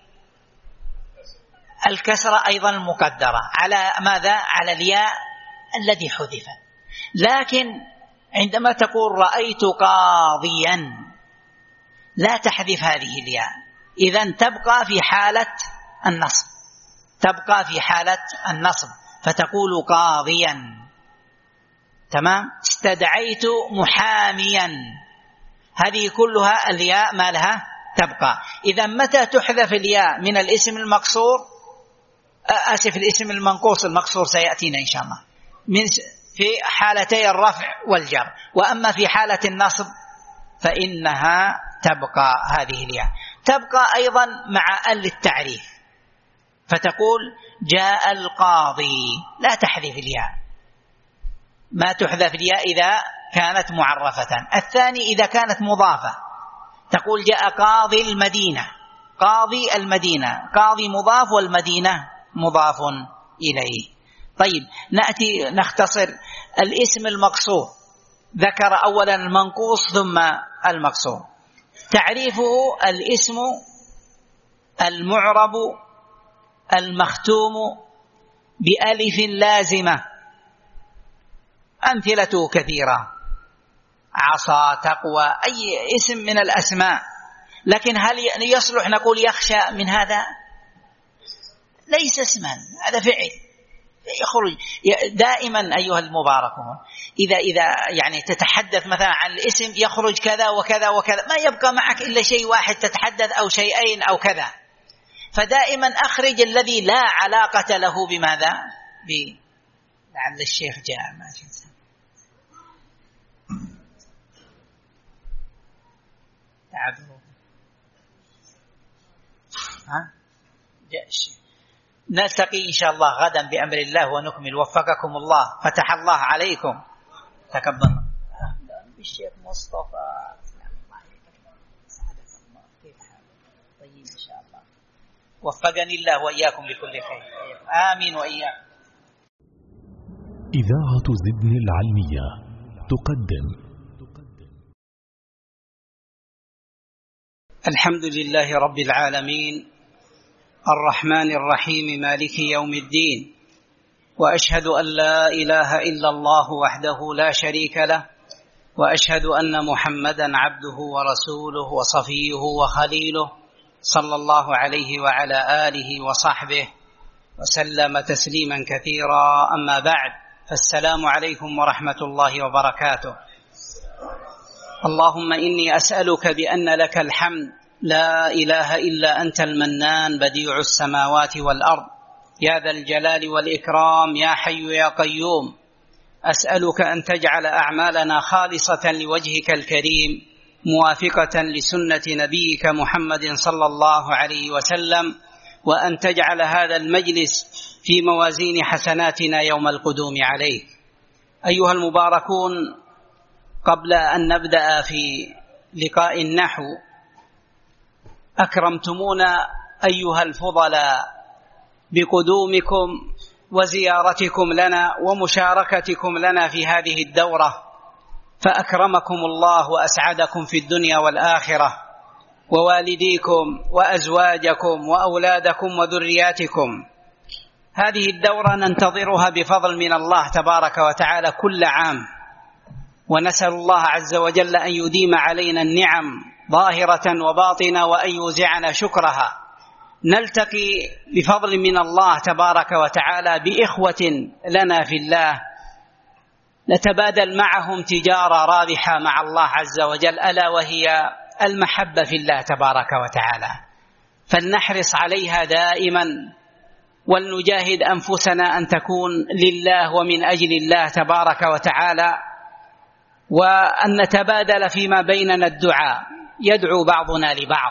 الكسرة أيضا مقدرة على ماذا؟ على الياء الذي حذف. لكن عندما تقول رأيت قاضيا لا تحذف هذه الياء، إذن تبقى في حالة النصب، تبقى في حالة النصب، فتقول قاضيا. تمام. استدعيت محاميا، هذه كلها الياء ما لها تبقى. إذا متى تحذف الياء من الاسم المقصور، آسف الاسم المنقوص المقصور سيأتينا إن شاء الله، من في حالتي الرفع والجر. وأما في حالة النصب فإنها تبقى هذه الياء. تبقى أيضا مع ال التعريف، فتقول جاء القاضي، لا تحذف الياء، ما تحذف الياء إذا كانت معرفة. الثاني إذا كانت مضافة، تقول جاء قاضي المدينة، قاضي المدينة، قاضي مضاف والمدينة مضاف إليه. طيب نأتي نختصر الاسم المقصور. ذكر أولا المنقوص ثم المقصور. تعريفه الاسم المعرب المختوم بألف لازمة. أمثلته كثيرة، عصا، تقوى، أي اسم من الأسماء. لكن هل يصلح نقول يخشى من هذا؟ ليس اسما، هذا فعل يخرج. دائما أيها المباركون إذا إذا يعني تتحدث مثلا عن الاسم يخرج كذا وكذا وكذا، ما يبقى معك إلا شيء واحد تتحدث أو شيئين أو كذا. فدائما أخرج الذي لا علاقة له بماذا؟ ب لعل الشيخ جاء ما جاء. تعبوا ها جاء الشيخ. نلتقي إن شاء الله غدا بأمر الله ونكمل. وفقكم الله، فتح الله عليكم، تكبر. الشيخ مصطفى طيب إن شاء الله. وفقني الله وإياكم لكل خير، آمين وإياكم. إذاعة زدني العلمية تقدم. الحمد لله رب العالمين، الرحمن الرحيم، مالك يوم الدين، وأشهد أن لا إله إلا الله وحده لا شريك له، وأشهد أن محمدا عبده ورسوله وصفيه وخليله، صلى الله عليه وعلى آله وصحبه وسلم تسليما كثيرا. أما بعد، فالسلام عليكم ورحمة الله وبركاته. اللهم إني أسألك بأن لك الحمد، لا إله إلا أنت المنان، بديع السماوات والأرض، يا ذا الجلال والإكرام، يا حي يا قيوم. أسألك أن تجعل أعمالنا خالصة لوجهك الكريم موافقة لسنة نبيك محمد صلى الله عليه وسلم، وأن تجعل هذا المجلس في موازين حسناتنا يوم القدوم عليك. أيها المباركون، قبل أن نبدأ في لقاء النحو، أكرمتمونا أيها الفضلاء بقدومكم وزيارتكم لنا ومشاركتكم لنا في هذه الدورة، فأكرمكم الله وأسعدكم في الدنيا والآخرة، ووالديكم وأزواجكم وأولادكم وذرياتكم. هذه الدورة ننتظرها بفضل من الله تبارك وتعالى كل عام، ونسأل الله عز وجل أن يديم علينا النعم ظاهرة وباطنة وأن يوزعنا شكرها. نلتقي بفضل من الله تبارك وتعالى بإخوة لنا في الله، نتبادل معهم تجارة رابحة مع الله عز وجل، ألا وهي المحبة في الله تبارك وتعالى، فلنحرص عليها دائما، ولنجاهد أنفسنا أن تكون لله ومن أجل الله تبارك وتعالى، وأن نتبادل فيما بيننا الدعاء، يدعو بعضنا لبعض.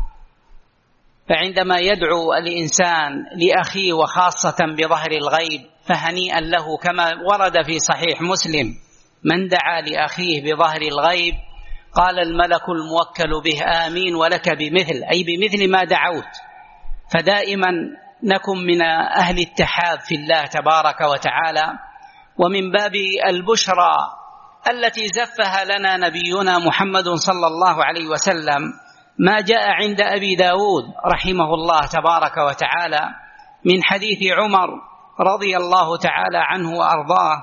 فعندما يدعو الإنسان لأخيه وخاصة بظهر الغيب فهنيئا له، كما ورد في صحيح مسلم: من دعا لأخيه بظهر الغيب قال الملك الموكل به آمين ولك بمثل، أي بمثل ما دعوت. فدائما نكن من أهل التحاب في الله تبارك وتعالى. ومن باب البشرى التي زفها لنا نبينا محمد صلى الله عليه وسلم ما جاء عند أبي داود رحمه الله تبارك وتعالى من حديث عمر رضي الله تعالى عنه وأرضاه،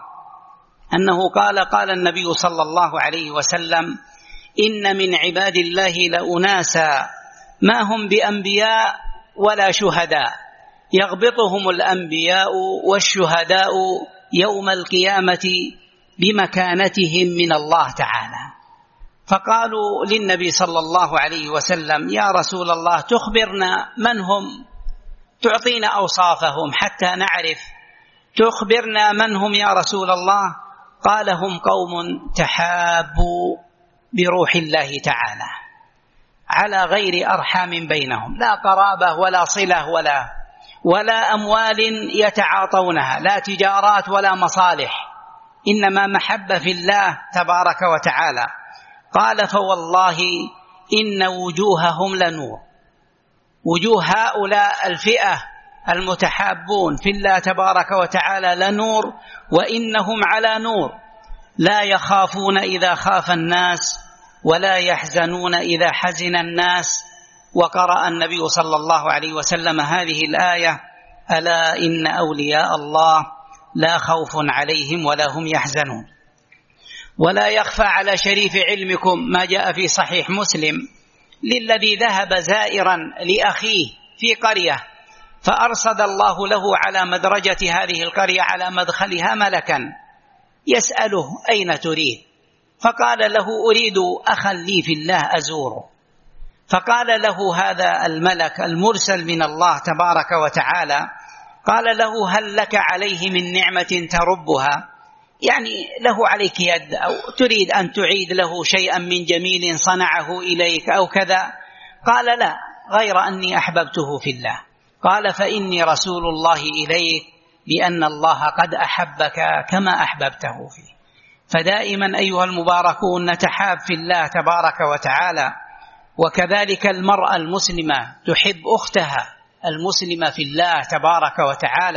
أنه قال: قال النبي صلى الله عليه وسلم: إن من عباد الله لأناسا ما هم بأنبياء ولا شهداء، يغبطهم الأنبياء والشهداء يوم القيامة بمكانتهم من الله تعالى. فقالوا للنبي صلى الله عليه وسلم: يا رسول الله، تخبرنا من هم، تعطينا أوصافهم حتى نعرف، تخبرنا من هم يا رسول الله؟ قال: هم قوم تحابوا بروح الله تعالى على غير أرحام بينهم، لا قرابة ولا صلة ولا ولا أموال يتعاطونها، لا تجارات ولا مصالح، إنما محبة في الله تبارك وتعالى. قال: فوالله إن وجوههم لنور، وجوه هؤلاء الفئة المتحابون في الله تبارك وتعالى لنور، وإنهم على نور، لا يخافون إذا خاف الناس ولا يحزنون إذا حزن الناس. وقرأ النبي صلى الله عليه وسلم هذه الآية: ألا إن أولياء الله لا خوف عليهم ولا هم يحزنون. ولا يخفى على شريف علمكم ما جاء في صحيح مسلم للذي ذهب زائرا لأخيه في قرية، فأرصد الله له على مدرجة هذه القرية على مدخلها ملكا يسأله: أين تريد؟ فقال له: أريد أخا لي في الله أزوره. فقال له هذا الملك المرسل من الله تبارك وتعالى، قال له: هل لك عليه من نعمة تربها؟ يعني له عليك يد، أو تريد أن تعيد له شيئا من جميل صنعه إليك أو كذا؟ قال: لا، غير أني أحببته في الله. قال: فإني رسول الله إليك بأن الله قد أحبك كما أحببته فيه. فدائما أيها المباركون نتحاب في الله تبارك وتعالى. وكذلك المرأة المسلمة تحب أختها المسلمة في الله تبارك وتعالى،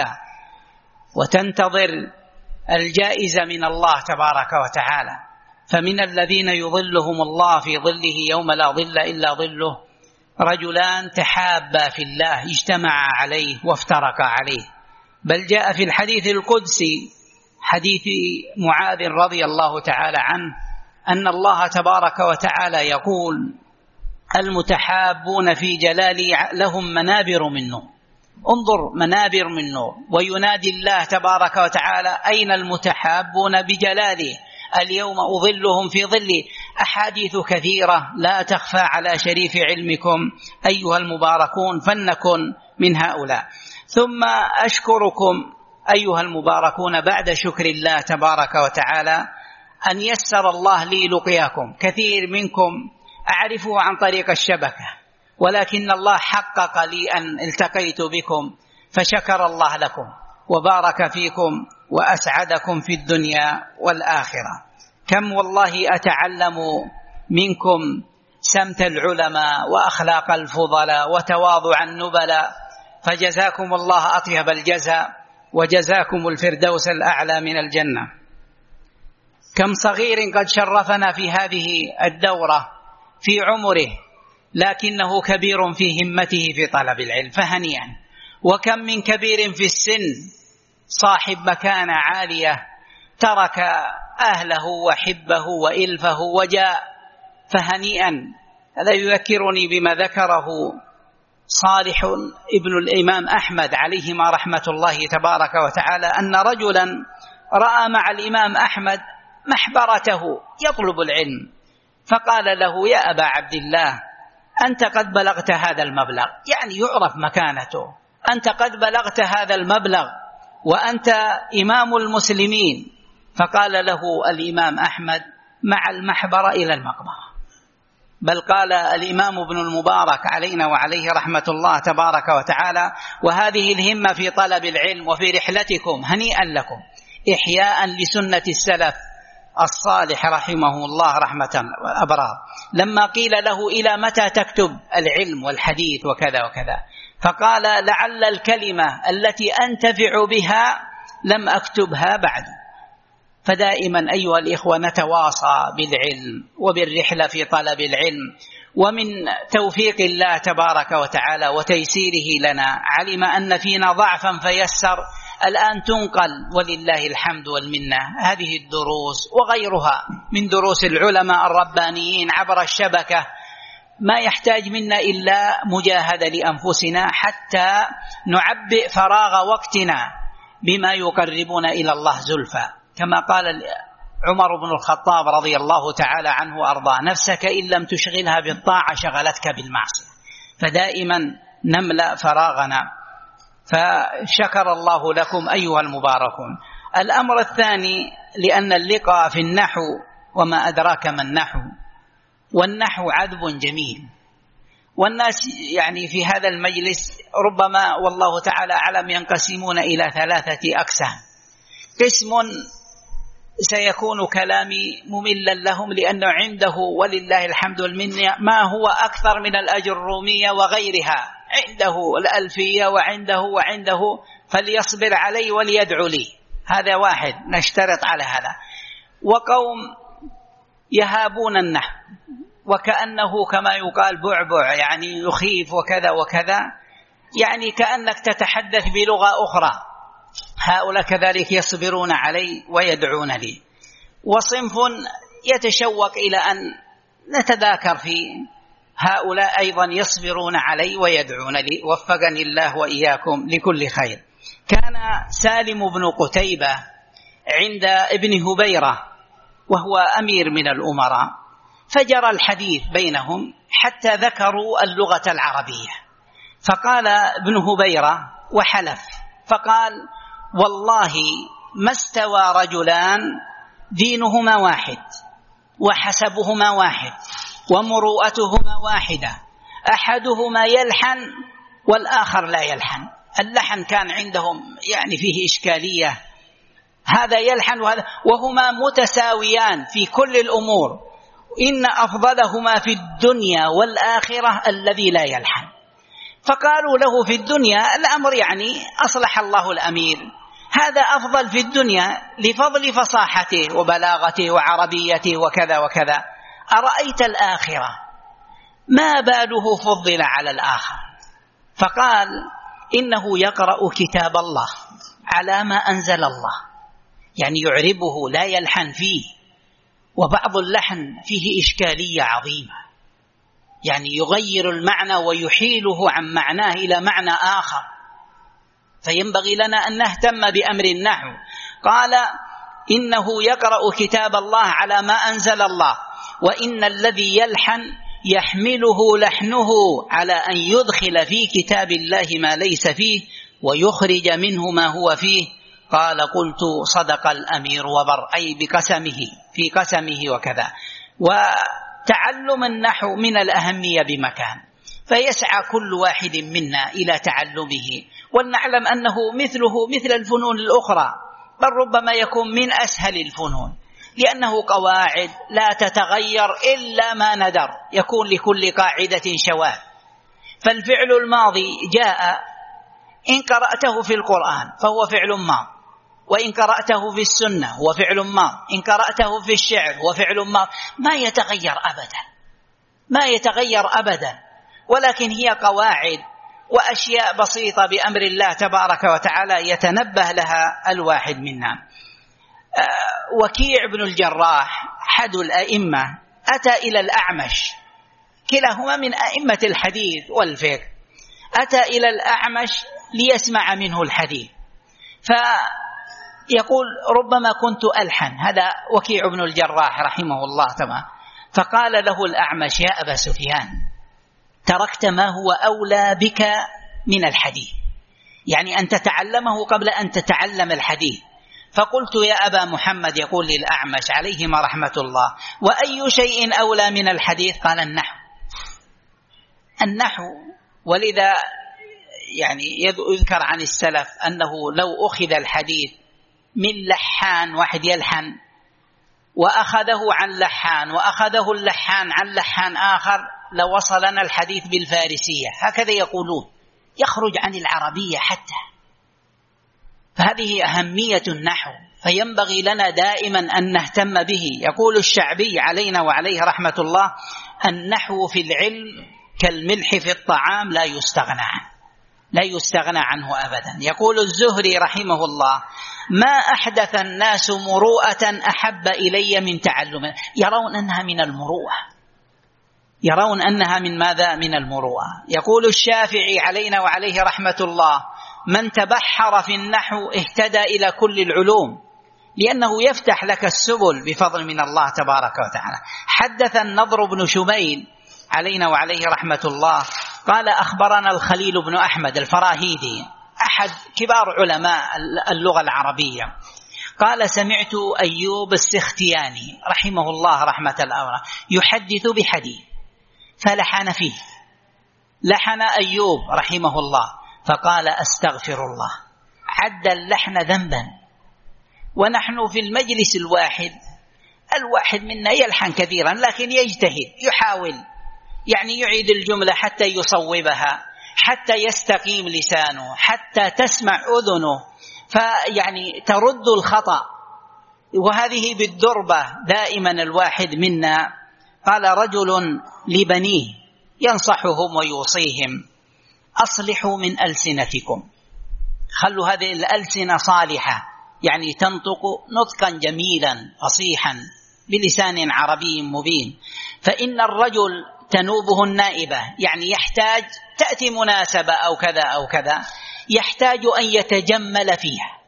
وتنتظر الجائزة من الله تبارك وتعالى. فمن الذين يظلهم الله في ظله يوم لا ظل إلا ظله رجلان تحابا في الله اجتمعا عليه وافترقا عليه. بل جاء في الحديث القدسي حديث معاذ رضي الله تعالى عنه أن الله تبارك وتعالى يقول: المتحابون في جلالي لهم منابر من نور. انظر، منابر من نور. وينادي الله تبارك وتعالى: أين المتحابون بجلاله؟ اليوم أظلهم في ظلي. أحاديث كثيرة لا تخفى على شريف علمكم أيها المباركون، فلنكن من هؤلاء. ثم أشكركم أيها المباركون، بعد شكر الله تبارك وتعالى أن يسر الله لي لقياكم. كثير منكم أعرفه عن طريق الشبكة، ولكن الله حقق لي أن التقيت بكم، فشكر الله لكم وبارك فيكم وأسعدكم في الدنيا والآخرة. كم والله أتعلم منكم سمت العلماء وأخلاق الفضلاء وتواضع النبلاء، فجزاكم الله أطيب الجزاء وجزاكم الفردوس الأعلى من الجنة. كم صغير قد شرفنا في هذه الدورة في عمره، لكنه كبير في همته في طلب العلم، فهنيئا. وكم من كبير في السن صاحب مكانة عالية ترك أهله وحبه وإلفه وجاء، فهنيئا. هذا يذكرني بما ذكره صالح ابن الإمام أحمد عليهما رحمة الله تبارك وتعالى، أن رجلا رأى مع الإمام أحمد محبرته يطلب العلم، فقال له: يا أبا عبد الله، أنت قد بلغت هذا المبلغ، يعني يعرف مكانته، أنت قد بلغت هذا المبلغ وأنت إمام المسلمين. فقال له الإمام أحمد: مع المحبرة إلى المقبرة. بل قال الإمام ابن المبارك علينا وعليه رحمة الله تبارك وتعالى: وهذه الهمة في طلب العلم وفي رحلتكم هنيئا لكم، إحياء لسنة السلف الصالح رحمه الله رحمة أبرار. لما قيل له: إلى متى تكتب العلم والحديث وكذا وكذا، فقال: لعل الكلمة التي أنتفع بها لم أكتبها بعد. فدائما أيها الإخوة نتواصى بالعلم وبالرحلة في طلب العلم، ومن توفيق الله تبارك وتعالى وتيسيره لنا علم أن فينا ضعفا فيسر، الآن تنقل ولله الحمد والمنة هذه الدروس وغيرها من دروس العلماء الربانيين عبر الشبكة، ما يحتاج منا إلا مجاهدة لأنفسنا حتى نعبئ فراغ وقتنا بما يقربنا إلى الله زلفى، كما قال عمر بن الخطاب رضي الله تعالى عنه وأرضاه: نفسك إن لم تشغلها بالطاعة شغلتك بالمعصية. فدائما نملأ فراغنا. فشكر الله لكم أيها المباركون. الأمر الثاني، لأن اللقاء في النحو، وما أدراك ما النحو، والنحو عذب جميل، والناس يعني في هذا المجلس ربما والله تعالى أعلم ينقسمون إلى ثلاثة أقسام. قسم سيكون كلامي مملا لهم، لأنه عنده ولله الحمد والمنة ما هو أكثر من الأجرومية وغيرها، عنده الألفية وعنده وعنده فليصبر علي وليدعو لي. هذا واحد نشترط على هذا. وقوم يهابون النحو وكأنه كما يقال بعبع، يعني يخيف وكذا وكذا، يعني كأنك تتحدث بلغة أخرى. هؤلاء كذلك يصبرون علي ويدعون لي. وصنف يتشوق إلى أن نتذاكر في هؤلاء أيضا يصبرون علي ويدعون لي، وفقني الله وإياكم لكل خير. كان سالم بن قتيبة عند ابن هبيرة وهو أمير من الأمراء، فجرى الحديث بينهم حتى ذكروا اللغة العربية، فقال ابن هبيرة وحلف، فقال: والله ما استوى رجلان دينهما واحد وحسبهما واحد ومروءتهما واحدة، أحدهما يلحن والآخر لا يلحن. اللحن كان عندهم يعني فيه إشكالية، هذا يلحن وهذا، وهما متساويان في كل الأمور، إن أفضلهما في الدنيا والآخرة الذي لا يلحن. فقالوا له: في الدنيا الأمر يعني أصلح الله الأمير، هذا أفضل في الدنيا لفضل فصاحته وبلاغته وعربيته وكذا وكذا، أرأيت الآخرة ما باله فضل على الآخر؟ فقال: إنه يقرأ كتاب الله على ما أنزل الله، يعني يعربه لا يلحن فيه، وبعض اللحن فيه إشكالية عظيمة، يعني يغير المعنى ويحيله عن معناه إلى معنى آخر، فينبغي لنا أن نهتم بأمر النحو. قال: إنه يقرأ كتاب الله على ما أنزل الله، وإن الذي يلحن يحمله لحنه على أن يدخل في كتاب الله ما ليس فيه ويخرج منه ما هو فيه، قال قلت صدق الأمير وبر، أي بقسمه في قسمه وكذا. وتعلم النحو من الأهمية بمكان، فيسعى كل واحد منا إلى تعلمه، ولنعلم أنه مثله مثل الفنون الأخرى، بل ربما يكون من أسهل الفنون، لأنه قواعد لا تتغير إلا ما ندر، يكون لكل قاعدة شواذ. فالفعل الماضي جاء إن قرأته في القرآن فهو فعل ماض، وإن قرأته في السنة هو فعل ماض، إن قرأته في الشعر هو فعل ماض، ما يتغير أبدا، ما يتغير أبدا، ولكن هي قواعد وأشياء بسيطة بأمر الله تبارك وتعالى يتنبه لها الواحد منا. وكيع بن الجراح أحد الأئمة أتى إلى الأعمش، كلاهما من أئمة الحديث والفقه، أتى إلى الأعمش ليسمع منه الحديث، فيقول ربما كنت ألحن، هذا وكيع بن الجراح رحمه الله تمام. فقال له الأعمش: يا أبا سفيان، تركت ما هو أولى بك من الحديث، يعني أن تتعلمه قبل أن تتعلم الحديث. فقلت: يا أبا محمد، يقول للأعمش عليهما رحمة الله: وأي شيء أولى من الحديث؟ قال: النحو. النحو. ولذا يعني يذكر عن السلف أنه لو أخذ الحديث من لحان واحد يلحن، وأخذه عن لحان، وأخذه اللحان عن لحان آخر، لوصلنا الحديث بالفارسية، هكذا يقولون، يخرج عن العربية حتى. فهذه أهمية النحو، فينبغي لنا دائما أن نهتم به. يقول الشعبي علينا وعليه رحمة الله: النحو في العلم كالملح في الطعام، لا يستغنى عنه، لا يستغنى عنه أبدا. يقول الزهري رحمه الله: ما أحدث الناس مروءة أحب إلي من تعلم. يرون أنها من المروءة، يرون أنها من ماذا؟ من المروءة. يقول الشافعي علينا وعليه رحمة الله: من تبحر في النحو اهتدى إلى كل العلوم، لأنه يفتح لك السبل بفضل من الله تبارك وتعالى. حدث النضر بن شميل علينا وعليه رحمة الله قال: أخبرنا الخليل بن أحمد الفراهيدي أحد كبار علماء اللغة العربية، قال: سمعت أيوب السختياني رحمه الله رحمة الله يحدث بحديث فلحن فيه، لحن أيوب رحمه الله فقال: أستغفر الله، عد اللحن ذنبا. ونحن في المجلس الواحد، الواحد منا يلحن كثيرا لكن يجتهد، يحاول يعني يعيد الجملة حتى يصوبها، حتى يستقيم لسانه، حتى تسمع أذنه، فيعني ترد الخطأ. وهذه بالدربة دائما الواحد منا. قال رجل لبنيه ينصحهم ويوصيهم: أصلحوا من ألسنتكم، خلوا هذه الألسنة صالحة، يعني تنطق نطقا جميلا فصيحا بلسان عربي مبين، فإن الرجل تنوبه النائبة، يعني يحتاج، تأتي مناسبة أو كذا أو كذا، يحتاج أن يتجمل فيها،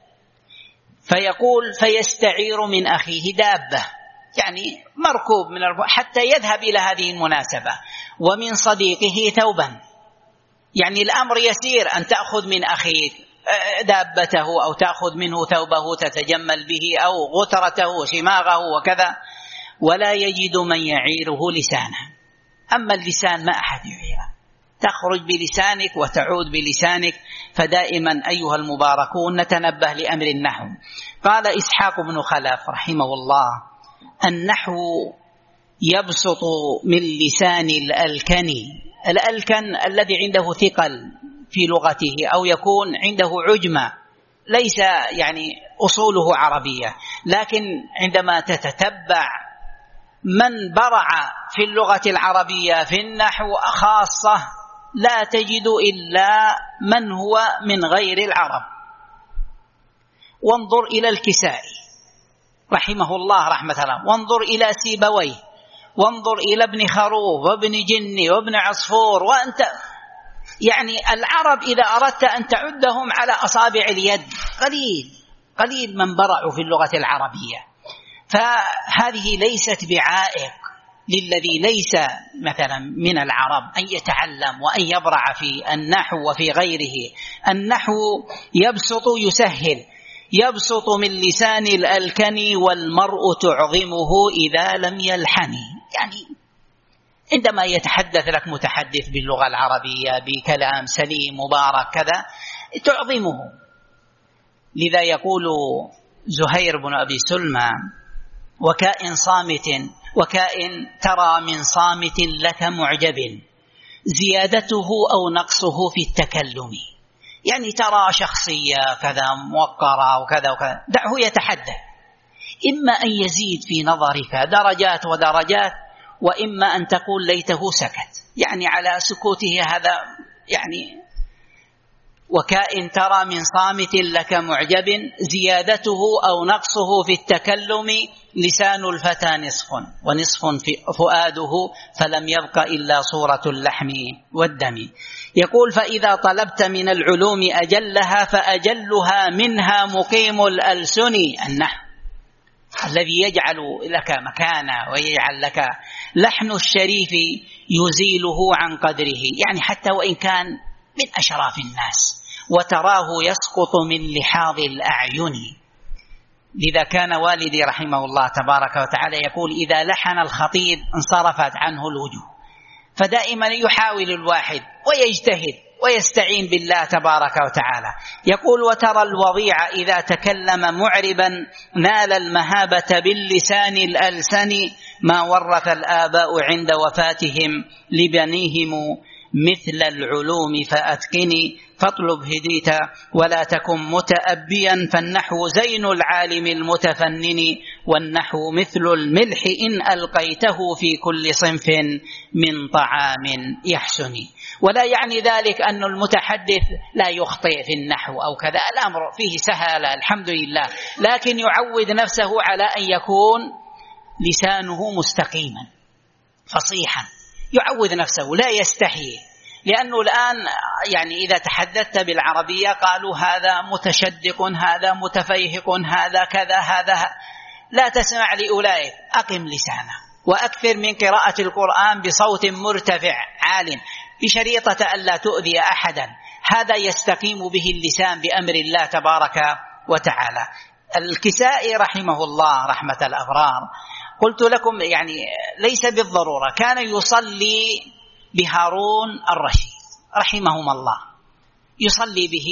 فيقول: فيستعير من أخيه دابة، يعني مركوب من الركوب حتى يذهب إلى هذه المناسبة، ومن صديقه ثوبا، يعني الأمر يسير أن تأخذ من أخيك دابته أو تأخذ منه ثوبه تتجمل به، أو غترته شماغه وكذا، ولا يجد من يعيره لسانه. أما اللسان ما أحد يعيره، تخرج بلسانك وتعود بلسانك. فدائما أيها المباركون نتنبه لأمر النحو. قال إسحاق بن خلف رحمه الله: النحو يبسط من لسان الألكني، الألكن الذي عنده ثقل في لغته أو يكون عنده عجمة، ليس يعني أصوله عربية، لكن عندما تتتبع من برع في اللغة العربية في النحو خاصة لا تجد إلا من هو من غير العرب. وانظر إلى الكسائي رحمه الله رحمة الله، وانظر إلى سيبويه، وانظر إلى ابن خروف وابن جني وابن عصفور، وأنت يعني العرب إذا أردت أن تعدهم على أصابع اليد قليل قليل من برعوا في اللغة العربية. فهذه ليست بعائق للذي ليس مثلا من العرب أن يتعلم وأن يبرع في النحو وفي غيره. النحو يبسط يسهل، يبسط من لسان الألكن والمرء تعظمه إذا لم يلحني. يعني عندما يتحدث لك متحدث باللغة العربية بكلام سليم مبارك كذا تعظمه. لذا يقول زهير بن أبي سلمى: وكائن صامت وكائن ترى من صامت لك معجب زيادته أو نقصه في التكلم. يعني ترى شخصية كذا موقرة وكذا وكذا، دعه يتحدث، إما أن يزيد في نظرك درجات ودرجات، وإما أن تقول ليته سكت. يعني على سكوته هذا يعني وكائن ترى من صامت لك معجب زيادته أو نقصه في التكلم لسان الفتى نصف ونصف فؤاده فلم يبق إلا صورة اللحم والدم. يقول: فإذا طلبت من العلوم أجلها فأجلها منها مقيم الألسن. النحو الذي يجعل لك مكانة ويجعل لك لحن الشريف يزيله عن قدره، يعني حتى وإن كان من أشراف الناس وتراه يسقط من لحاظ الأعين. لذا كان والدي رحمه الله تبارك وتعالى يقول: إذا لحن الخطيب انصرفت عنه الوجوه. فدائما يحاول الواحد ويجتهد ويستعين بالله تبارك وتعالى. يقول: وترى الوضيع إذا تكلم معربا نال المهابة باللسان الألسن ما ورث الآباء عند وفاتهم لبنيهم مثل العلوم فأتقني فاطلب هديت ولا تكن متأبيا فالنحو زين العالم المتفنن والنحو مثل الملح إن ألقيته في كل صنف من طعام يحسن. ولا يعني ذلك أن المتحدث لا يخطئ في النحو أو كذا، الأمر فيه سهل الحمد لله، لكن يعود نفسه على أن يكون لسانه مستقيما فصيحا، يعود نفسه لا يستحي. لأنه الآن يعني إذا تحدثت بالعربية قالوا هذا متشدق، هذا متفيهق، هذا كذا، هذا لا تسمع لأولئك. أقم لسانه وأكثر من قراءة القرآن بصوت مرتفع عال بشريطة ألا تؤذي أحدا، هذا يستقيم به اللسان بأمر الله تبارك وتعالى. الكسائي رحمه الله رحمة الأبرار قلت لكم يعني ليس بالضرورة، كان يصلي بهارون الرشيد رحمهما الله، يصلي به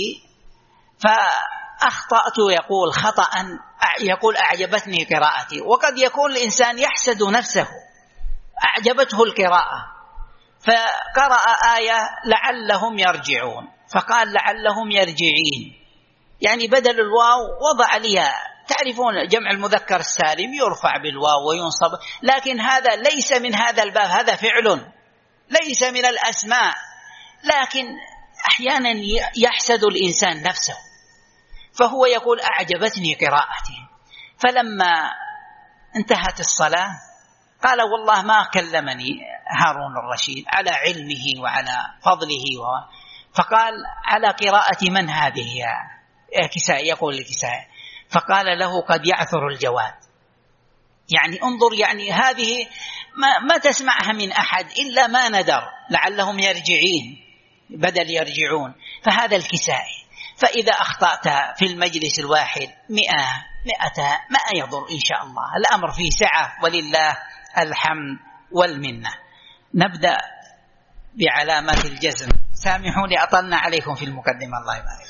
فأخطأت يقول خطأ، يقول أعجبتني قراءتي. وقد يكون الإنسان يحسد نفسه، أعجبته القراءة فقرأ آية لعلهم يرجعون فقال لعلهم يرجعين، يعني بدل الواو وضع لها. تعرفون جمع المذكر السالم يرفع بالواو وينصب، لكن هذا ليس من هذا الباب، هذا فعل ليس من الأسماء. لكن أحيانا يحسد الإنسان نفسه، فهو يقول أعجبتني قراءتي. فلما انتهت الصلاة قال والله ما كلمني هارون الرشيد على علمه وعلى فضله و... فقال على قراءة من هذه يا كسائي؟ يقول الكسائي فقال له قد يعثر الجواد، يعني انظر، يعني هذه ما, ما تسمعها من أحد إلا ما ندر لعلهم يرجعين بدل يرجعون. فهذا الكسائي. فإذا أخطأت في المجلس الواحد مئة مئة ما يضر إن شاء الله، الأمر فيه سعة ولله الحمد والمنة. نبدأ بعلامات الجزم. سامحوني أطلنا عليكم في المقدمة، الله يبارك.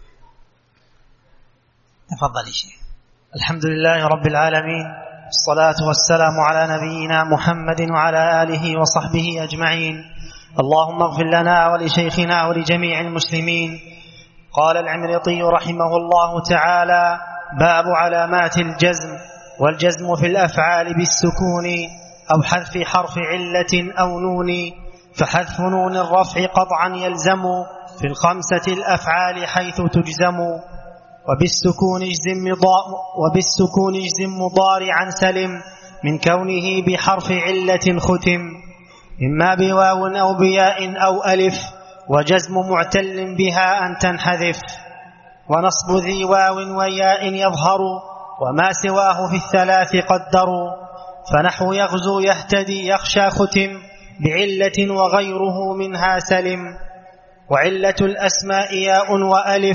تفضل شيخ. الحمد لله رب العالمين، الصلاة والسلام على نبينا محمد وعلى آله وصحبه أجمعين. اللهم اغفر لنا ولشيخنا ولجميع المسلمين. قال العمريطي رحمه الله تعالى: باب علامات الجزم. والجزم في الأفعال بالسكون أو حذف حرف علة أو نون، فحذف نون الرفع قطعا يلزم في الخمسة الأفعال حيث تجزم. وبالسكون اجزم وبالسكون اجزم مضارعا سلم من كونه بحرف علة ختم، إما بواو أو بياء أو ألف، وجزم معتل بها أن تنحذف. ونصب ذي واو وياء يظهر، وما سواه في الثلاث قدروا. فنحو يغزو يهتدي يخشى ختم بعلة وغيره منها سلم. وعلة الأسماء ياء وألف،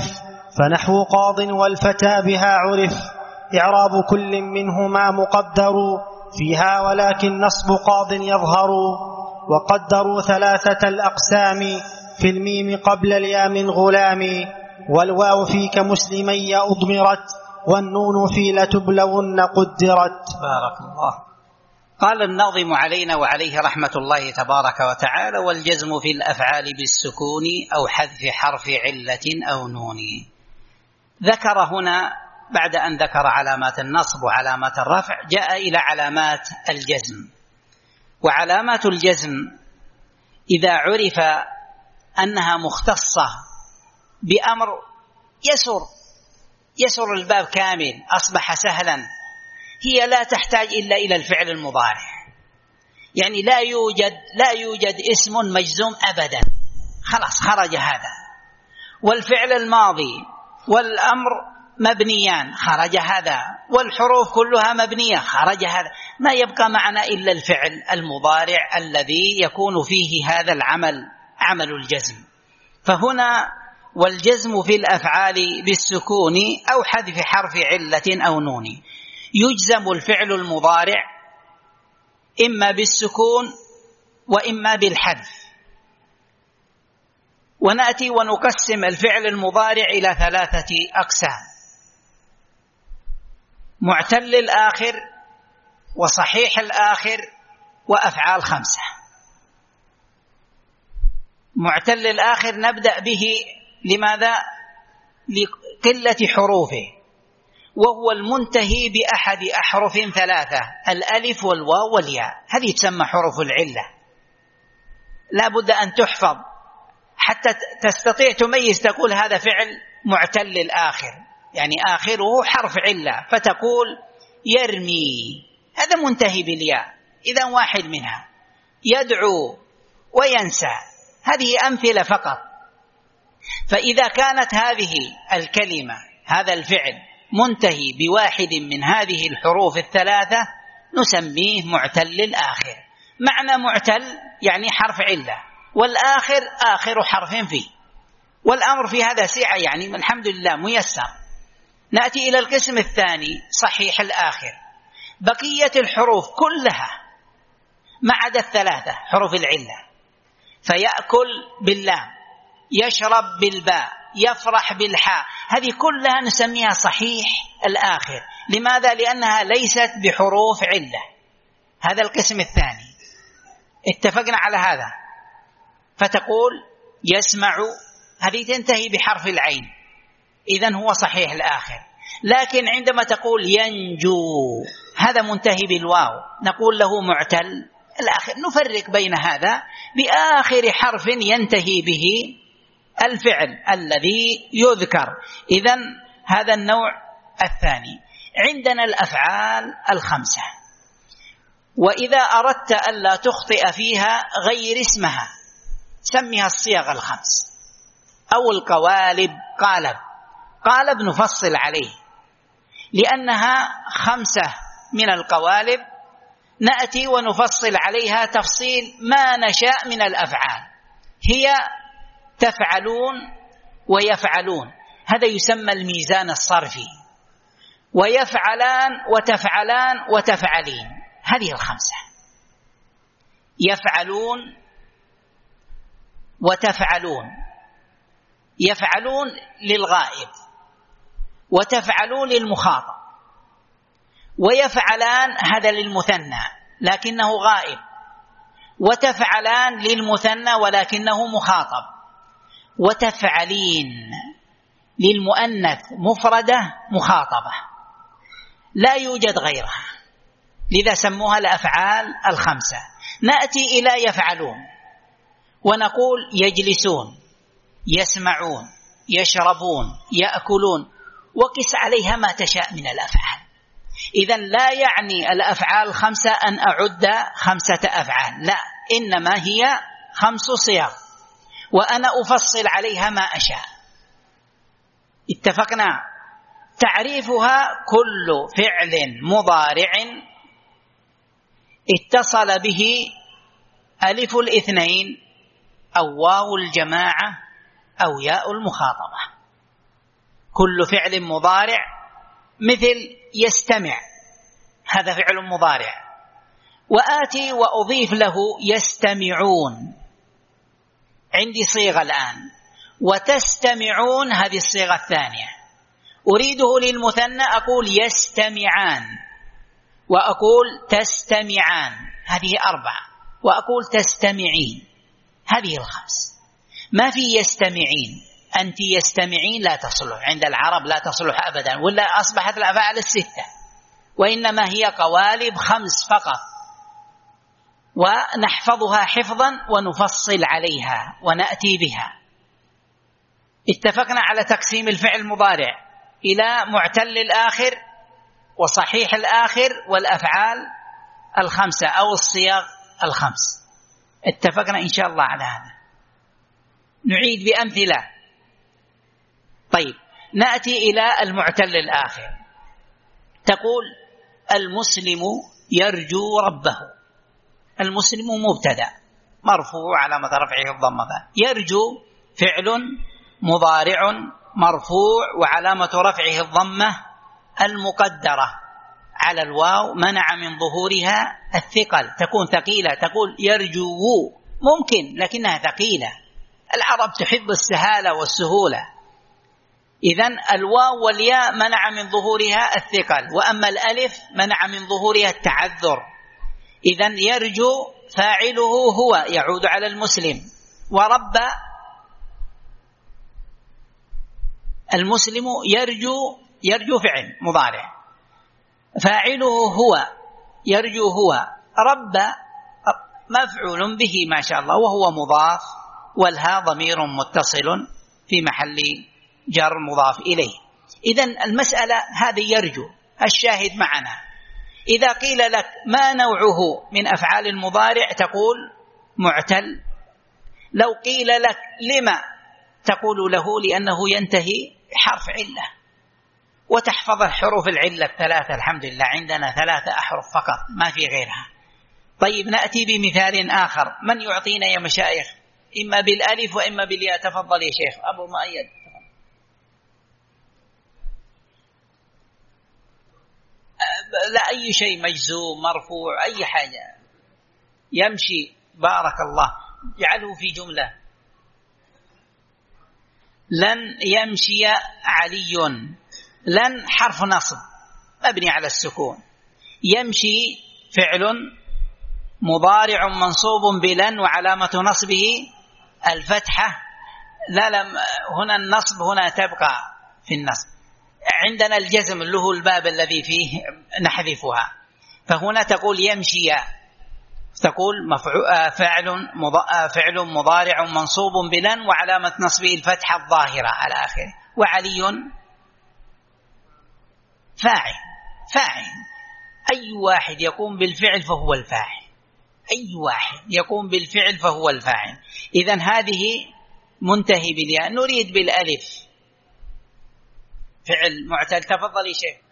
فنحو قاض والفتى بها عرف إعراب كل منهما مقدر فيها ولكن نصب قاض يظهر. وقدروا ثلاثة الأقسام في الميم قبل الياء من غلام والواو في كمسلمي أضمرت والنون في لتبلون قدرت. بارك الله. قال الناظم علينا وعليه رحمة الله تبارك وتعالى: والجزم في الأفعال بالسكون أو حذف حرف علة أو نون. ذكر هنا بعد أن ذكر علامات النصب وعلامات الرفع جاء إلى علامات الجزم. وعلامات الجزم إذا عرف أنها مختصة بأمر يسر يسر الباب كامل أصبح سهلا، هي لا تحتاج إلا إلى الفعل المضارع، يعني لا يوجد لا يوجد اسم مجزوم أبدا، خلاص خرج هذا. والفعل الماضي والأمر مبنيان خرج هذا، والحروف كلها مبنية خرج هذا، ما يبقى معنا إلا الفعل المضارع الذي يكون فيه هذا العمل عمل الجزم. فهنا والجزم في الأفعال بالسكون أو حذف حرف علة أو نون. يجزم الفعل المضارع إما بالسكون وإما بالحذف. ونأتي ونقسم الفعل المضارع إلى ثلاثة أقسام: معتل الآخر وصحيح الآخر وأفعال خمسة. معتل الآخر نبدأ به، لماذا؟ لقلة حروفه، وهو المنتهي بأحد أحرف ثلاثة: الألف والواو والياء، هذه تسمى حروف العلة، لا بد أن تحفظ حتى تستطيع تميز، تقول هذا فعل معتل الآخر يعني آخره حرف علة، فتقول يرمي، هذا منتهي بالياء، إذن واحد منها. يدعو وينسى، هذه أمثلة فقط. فإذا كانت هذه الكلمة هذا الفعل منتهي بواحد من هذه الحروف الثلاثة نسميه معتل الآخر. معنى معتل يعني حرف علة، والآخر آخر حرف فيه، والأمر في هذا سعة، يعني الحمد لله ميسر. نأتي إلى القسم الثاني صحيح الآخر، بقية الحروف كلها ما عدا الثلاثة حروف العلة، فيأكل باللام، يشرب بالباء، يفرح بالحاء، هذه كلها نسميها صحيح الآخر. لماذا؟ لأنها ليست بحروف علة. هذا القسم الثاني، اتفقنا على هذا. فتقول يسمع، هذه تنتهي بحرف العين، إذن هو صحيح الآخر. لكن عندما تقول ينجو، هذا منتهي بالواو، نقول له معتل الآخر. نفرق بين هذا بآخر حرف ينتهي به الفعل الذي يذكر. إذن هذا النوع الثاني. عندنا الأفعال الخمسة، وإذا أردت ألا تخطئ فيها غير اسمها سميها الصيغ الخمس أو القوالب. قالب قالب نفصل عليه لأنها خمسة من القوالب، نأتي ونفصل عليها تفصيل ما نشاء من الأفعال. هي تفعلون ويفعلون، هذا يسمى الميزان الصرفي، ويفعلان وتفعلان وتفعلين، هذه الخمسة. يفعلون وتفعلون، يفعلون للغائب وتفعلون للمخاطب، ويفعلان هذا للمثنى لكنه غائب، وتفعلان للمثنى ولكنه مخاطب، وتفعلين للمؤنث مفردة مخاطبة، لا يوجد غيرها، لذا سموها الأفعال الخمسة. نأتي إلى يفعلون ونقول يجلسون، يسمعون، يشربون، يأكلون، وقس عليها ما تشاء من الأفعال. إذن لا يعني الأفعال الخمسة أن أعد خمسة أفعال، لا، إنما هي خمس صيغ وأنا أفصل عليها ما أشاء. اتفقنا؟ تعريفها كل فعل مضارع اتصل به ألف الاثنين أو واو الجماعة أو ياء المخاطبة. كل فعل مضارع، مثل يستمع، هذا فعل مضارع، وآتي وأضيف له يستمعون، عندي صيغة الآن، وتستمعون هذه الصيغة الثانية. أريده للمثنى أقول يستمعان، وأقول تستمعان، هذه أربعة، وأقول تستمعين، هذه الخمس. ما في يستمعين، أنت يستمعين لا تصلح عند العرب، لا تصلح أبدا، ولا أصبحت الأفعال الستة، وإنما هي قوالب خمس فقط، ونحفظها حفظا ونفصل عليها ونأتي بها. اتفقنا على تقسيم الفعل المضارع إلى معتل الآخر وصحيح الآخر والأفعال الخمسة أو الصياغ الخمس. اتفقنا إن شاء الله على هذا. نعيد بأمثلة. طيب، نأتي إلى المعتل الآخر. تقول المسلم يرجو ربه. المسلم مبتدأ مرفوع علامة رفعه الضمة، يرجو فعل مضارع مرفوع وعلامة رفعه الضمة المقدرة على الواو منع من ظهورها الثقل، تكون ثقيلة، تقول يرجو ممكن لكنها ثقيلة، العرب تحب السهالة والسهولة. إذن الواو والياء منع من ظهورها الثقل، وأما الألف منع من ظهورها التعذر. إذن يرجو فاعله هو يعود على المسلم، ورب المسلم يرجو، يرجو فعل مضارع فاعله هو يرجو هو، رب مفعول به ما شاء الله وهو مضاف، والها ضمير متصل في محل جر مضاف إليه. إذن المسألة هذه يرجو. الشاهد معنا، إذا قيل لك ما نوعه من أفعال المضارع تقول معتل. لو قيل لك لما تقول له لأنه ينتهي حرف علة، وتحفظ الحروف العلة الثلاثة، الحمد لله عندنا ثلاثة أحرف فقط ما في غيرها. طيب، نأتي بمثال آخر. من يعطينا يا مشايخ؟ إما بالألف وإما بالياء. تفضل يا شيخ أبو مؤيد. لا، أي شيء مجزوم مرفوع أي حاجة. يمشي، بارك الله، جعله في جملة. لن يمشي علي. لن حرف نصب مبني على السكون. يمشي فعل مضارع منصوب بلن وعلامة نصبه الفتحة. لا لم هنا النصب هنا تبقى في النصب. عندنا الجزم اللي هو الباب الذي فيه نحذفها، فهنا تقول يمشي، تقول فعل فعل مضارع منصوب بلن وعلامة نصبه الفتحة الظاهرة على آخره. وعلي فاعل. فاعل أي واحد يقوم بالفعل فهو الفاعل، أي واحد يقوم بالفعل فهو الفاعل. إذن هذه منتهي بالياء. نريد بالألف فعل معتل. تفضل يا شيخ.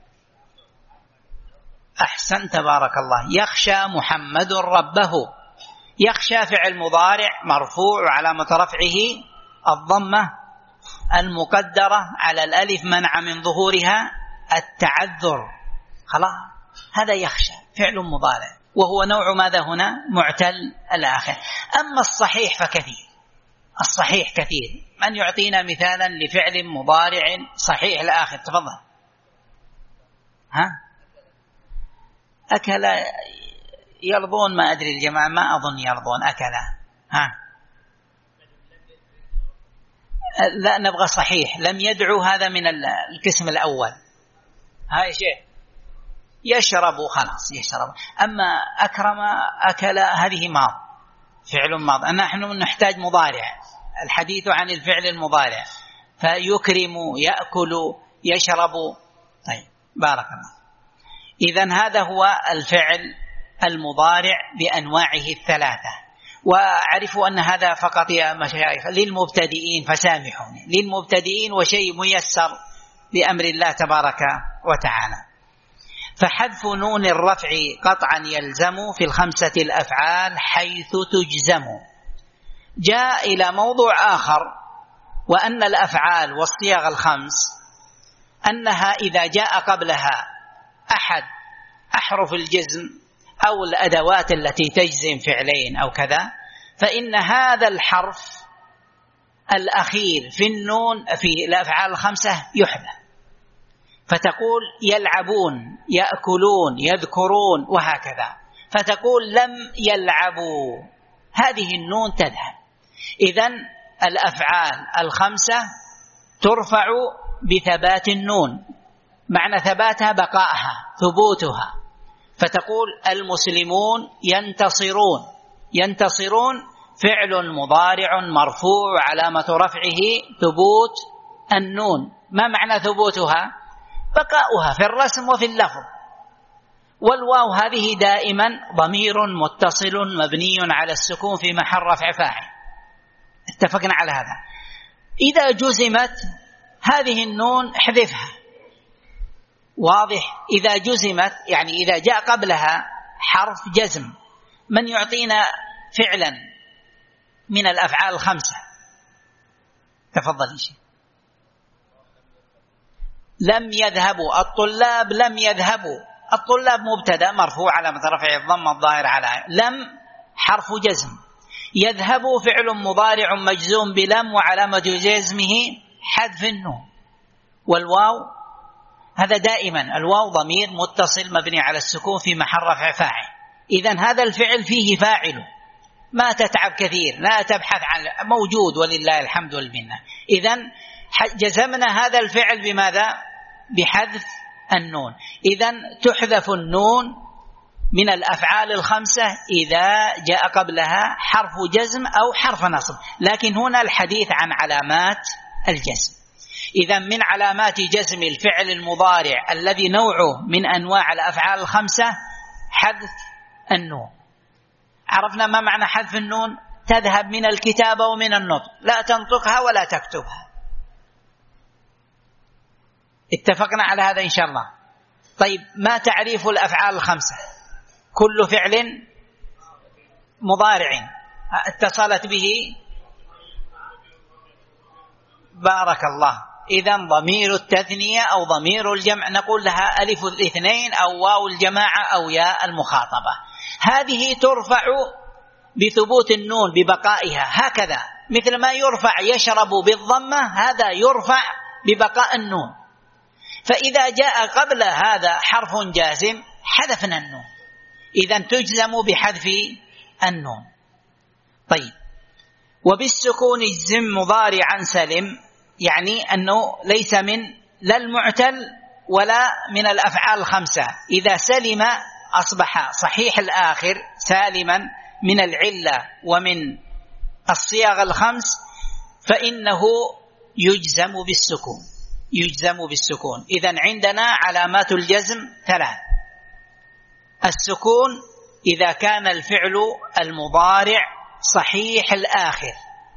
أحسن تبارك الله. يخشى محمد ربه. يخشى فعل مضارع مرفوع وعلامة رفعه الضمة المقدرة على الألف منع من ظهورها التعذر. خلاص، هذا يخشى فعل مضارع وهو نوع ماذا هنا؟ معتل الآخر. أما الصحيح فكثير، الصحيح كثير. من يعطينا مثالا لفعل مضارع صحيح الآخر؟ تفضل. ها؟ أكل يرضون، ما أدري الجماعة ما أظن يرضون أكل. ها؟ لا، نبغى صحيح. لم يدعو، هذا من القسم الأول. هاي شيء يشرب، خلاص يشرب. أما أكرم أكل هذه ماض، فعل ماض. نحن نحتاج مضارع، الحديث عن الفعل المضارع. فيكرم، يأكل، يشرب. طيب، بارك الله. إذن هذا هو الفعل المضارع بأنواعه الثلاثة. وأعرفوا أن هذا فقط يا مشايخ للمبتدئين، فسامحوني، للمبتدئين وشيء ميسر بأمر الله تبارك وتعالى. فحذف نون الرفع قطعا يلزم في الخمسة الأفعال حيث تجزم. جاء إلى موضوع آخر وأن الأفعال والصيغ الخمس أنها إذا جاء قبلها أحد أحرف الجزم أو الأدوات التي تجزم فعلين أو كذا، فإن هذا الحرف الأخير في النون في الأفعال الخمسة يحذف، فتقول يلعبون، يأكلون، يذكرون، وهكذا، فتقول لم يلعبوا، هذه النون تذهب. إذن الأفعال الخمسة ترفع بثبات النون، معنى ثباتها بقائها، ثبوتها، فتقول المسلمون ينتصرون، ينتصرون فعل مضارع مرفوع علامة رفعه ثبوت النون. ما معنى ثبوتها؟ بقاؤها في الرسم وفي اللفظ. والواو هذه دائما ضمير متصل مبني على السكون في محل رفع فاعل، اتفقنا على هذا. إذا جزمت هذه النون احذفها، واضح؟ إذا جزمت يعني إذا جاء قبلها حرف جزم، من يعطينا فعلا من الأفعال الخمسة؟ تفضل شيء. لم يذهبوا، الطلاب لم يذهبوا، الطلاب مبتدأ مرفوع علامة رفعه الضمة الظاهر على، لم حرف جزم، يذهبوا فعل مضارع مجزوم بلم وعلامة جزمه حذف النون. والواو هذا دائما الواو ضمير متصل مبني على السكون في محل رفع فاعل. إذن هذا الفعل فيه فاعل، ما تتعب كثير، لا تبحث عن، موجود ولله الحمد والمنة. إذن جزمنا هذا الفعل بماذا؟ بحذف النون. إذن تحذف النون من الأفعال الخمسة إذا جاء قبلها حرف جزم أو حرف نصب، لكن هنا الحديث عن علامات الجزم. إذن من علامات جزم الفعل المضارع الذي نوعه من أنواع الأفعال الخمسة حذف النون. عرفنا ما معنى حذف النون؟ تذهب من الكتابة ومن النطق، لا تنطقها ولا تكتبها. اتفقنا على هذا إن شاء الله. طيب، ما تعريف الأفعال الخمسة؟ كل فعل مضارع اتصلت به، بارك الله، إذن ضمير التثنية أو ضمير الجمع نقول لها ألف الاثنين أو واو الجماعة أو ياء المخاطبة، هذه ترفع بثبوت النون ببقائها، هكذا مثل ما يرفع يشرب بالضمة، هذا يرفع ببقاء النون. فإذا جاء قبل هذا حرف جازم حذفنا النون، إذن تجزم بحذف النون. طيب، وبالسكون اجزم مضارعا سلم، يعني أنه ليس من لا المعتل ولا من الأفعال الخمسة. إذا سلم أصبح صحيح الآخر سالما من العلة ومن الصياغ الخمس، فإنه يجزم بالسكون، يجزم بالسكون. إذن عندنا علامات الجزم ثلاث: السكون إذا كان الفعل المضارع صحيح الآخر.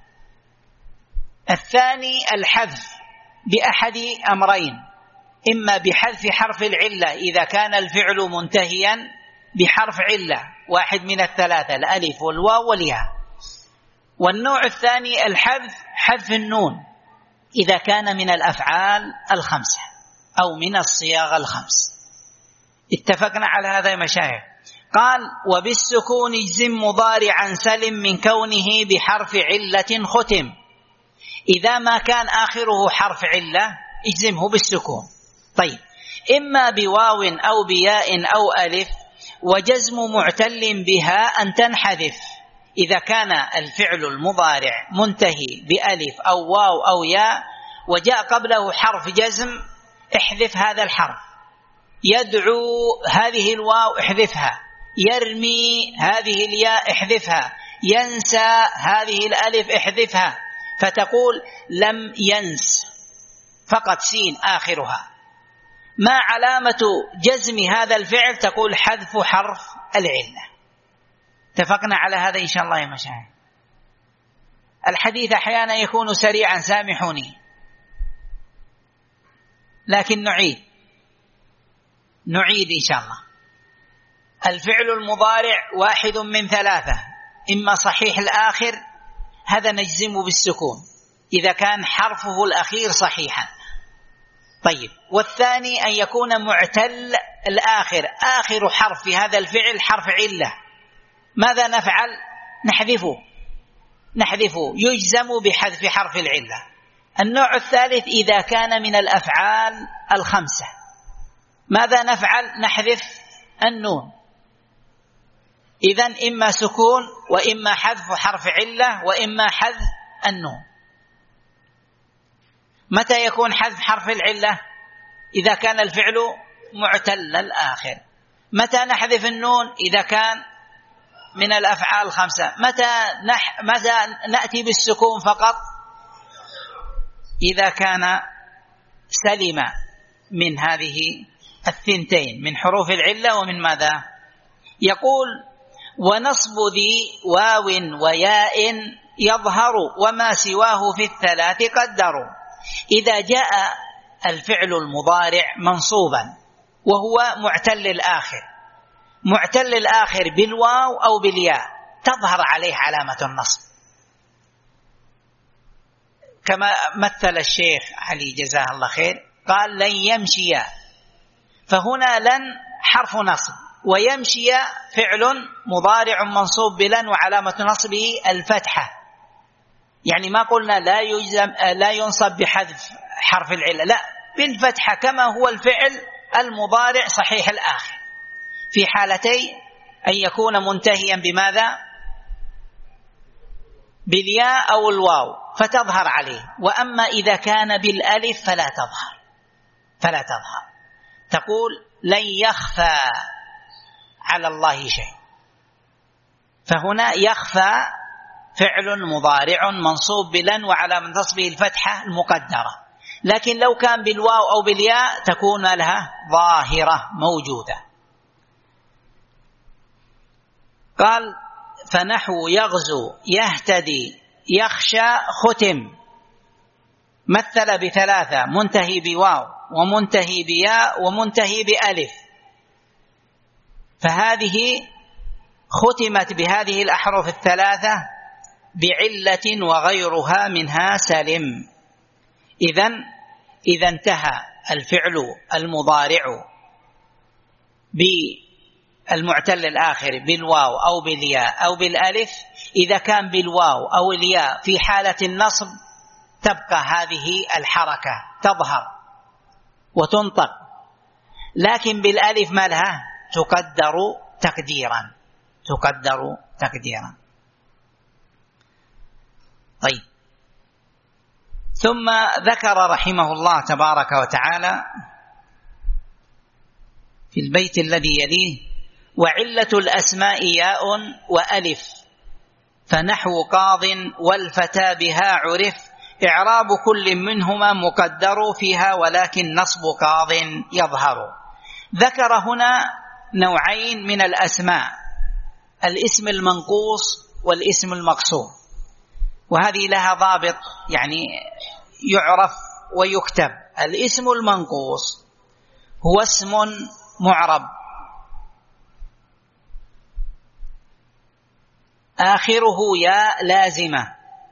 الثاني الحذف بأحد أمرين، إما بحذف حرف العلة إذا كان الفعل منتهيا بحرف علة واحد من الثلاثة، الألف والواو والياء. والنوع الثاني الحذف حذف النون إذا كان من الأفعال الخمسة أو من الصياغ الخمس. اتفقنا على هذا يا مشايخ؟ قال وبالسكون اجزم مضارعا سلم من كونه بحرف علة ختم. إذا ما كان آخره حرف علة اجزمه بالسكون. طيب، إما بواو أو بياء أو ألف، وجزم معتل بها أن تنحذف. إذا كان الفعل المضارع منتهي بألف أو واو أو ياء وجاء قبله حرف جزم احذف هذا الحرف. يدعو هذه الواو احذفها، يرمي هذه الياء احذفها، ينسى هذه الألف احذفها، فتقول لم ينس فقط سين آخرها. ما علامة جزم هذا الفعل؟ تقول حذف حرف العلة. اتفقنا على هذا إن شاء الله يا مشاهد؟ الحديث أحيانا يكون سريعا، سامحوني، لكن نعيد نعيد إن شاء الله. الفعل المضارع واحد من ثلاثة: إما صحيح الآخر، هذا نجزم بالسكون، إذا كان حرفه الأخير صحيحا. طيب، والثاني أن يكون معتل الآخر، آخر حرف في هذا الفعل حرف علة، ماذا نفعل؟ نحذفه نحذفه يجزم بحذف حرف العلة. النوع الثالث إذا كان من الأفعال الخمسة، ماذا نفعل؟ نحذف النون. إذن إما سكون وإما حذف حرف علة وإما حذف النون. متى يكون حذف حرف العلة؟ إذا كان الفعل معتل الآخر. متى نحذف النون؟ إذا كان من الأفعال الخمسة. متى, نح... متى نأتي بالسكون فقط؟ إذا كان سلم من هذه الثنتين، من حروف العلة ومن ماذا؟ يقول ونصب ذي واو وياء يظهر وما سواه في الثلاث قدروا. إذا جاء الفعل المضارع منصوبا وهو معتل الآخر، معتل الآخر بالواو أو بالياء، تظهر عليه علامة النصب، كما مثل الشيخ علي جزاه الله خير، قال لن يمشي، فهنا لن حرف نصب، ويمشي فعل مضارع منصوب بلن وعلامة نصبه الفتحة. يعني ما قلنا لا يجزم لا ينصب بحذف حرف العلة، لا، بالفتحة كما هو الفعل المضارع صحيح الآخر، في حالتي أن يكون منتهيا بماذا؟ بالياء أو الواو فتظهر عليه. وأما إذا كان بالألف فلا تظهر فلا تظهر تقول لن يخفى على الله شيء. فهنا يخفى فعل مضارع منصوب بلن وعلامة نصبه الفتحة المقدرة، لكن لو كان بالواو أو بالياء تكون لها ظاهرة موجودة. قال فنحو يغزو يهتدي يخشى ختم، مثل بثلاثة، منتهي بواو ومنتهي بياء ومنتهي بألف، فهذه ختمت بهذه الأحرف الثلاثة بعلة وغيرها منها سلم. إذن إذا انتهى الفعل المضارع بالمعتل الآخر بالواو أو بالياء أو بالألف، إذا كان بالواو أو الياء في حالة النصب تبقى هذه الحركة تظهر وتنطق، لكن بالألف ما لها؟ تقدر تقديرا تقدر تقديرا. طيب، ثم ذكر رحمه الله تبارك وتعالى في البيت الذي يليه وعلة الأسماء ياء وألف، فنحو قاض والفتى بها عرف، إعراب كل منهما مقدر فيها ولكن نصب قاض يظهر. ذكر هنا نوعين من الأسماء، الاسم المنقوص والاسم المقصور، وهذه لها ضابط يعني يعرف ويكتب. الاسم المنقوص هو اسم معرب آخره ياء لازمة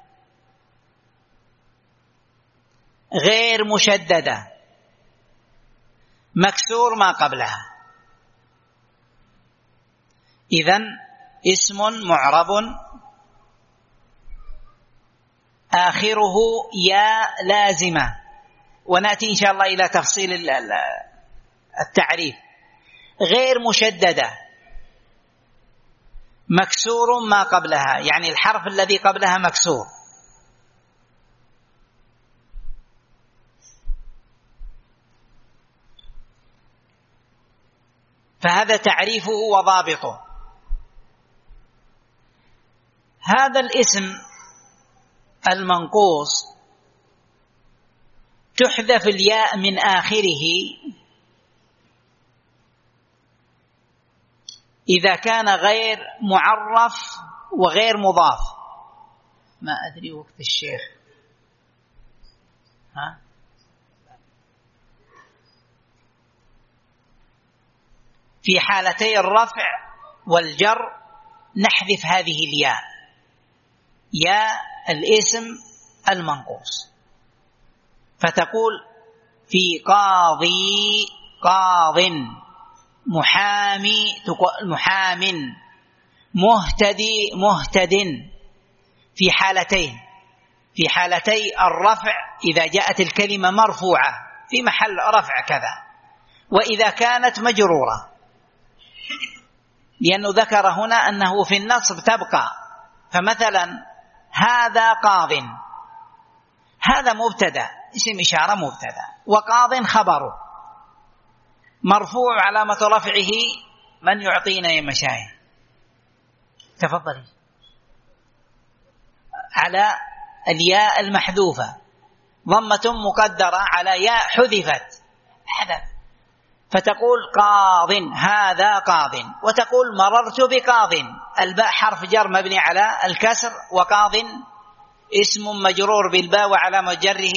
غير مشددة مكسور ما قبلها، إذن اسم معرب آخره ياء لازمة، ونأتي إن شاء الله إلى تفصيل التعريف. غير مشددة مكسور ما قبلها، يعني الحرف الذي قبلها مكسور. فهذا تعريفه وضابطه. هذا الاسم المنقوص تحذف الياء من آخره إذا كان غير معرف وغير مضاف. ما أدري وقت الشيخ، ها؟ في حالتي الرفع والجر نحذف هذه الياء، ياء الاسم المنقوص، فتقول في قاضي قاض، محامي محام، مهتدي مهتد، في حالتين، في حالتي الرفع إذا جاءت الكلمة مرفوعة في محل رفع كذا، وإذا كانت مجرورة، لأنه ذكر هنا أنه في النصب تبقى. فمثلا هذا قاض، هذا مبتدأ اسم إشارة مبتدأ، وقاض خبره مرفوع علامة رفعه من يعطينا يا مشايخ؟ تفضلي. على الياء المحذوفة، ضمة مقدرة على ياء حذفت حذف، فتقول قاض، هذا قاض، وتقول مررت بقاض، الباء حرف جر مبني على الكسر، وقاض اسم مجرور بالباء وعلامة جره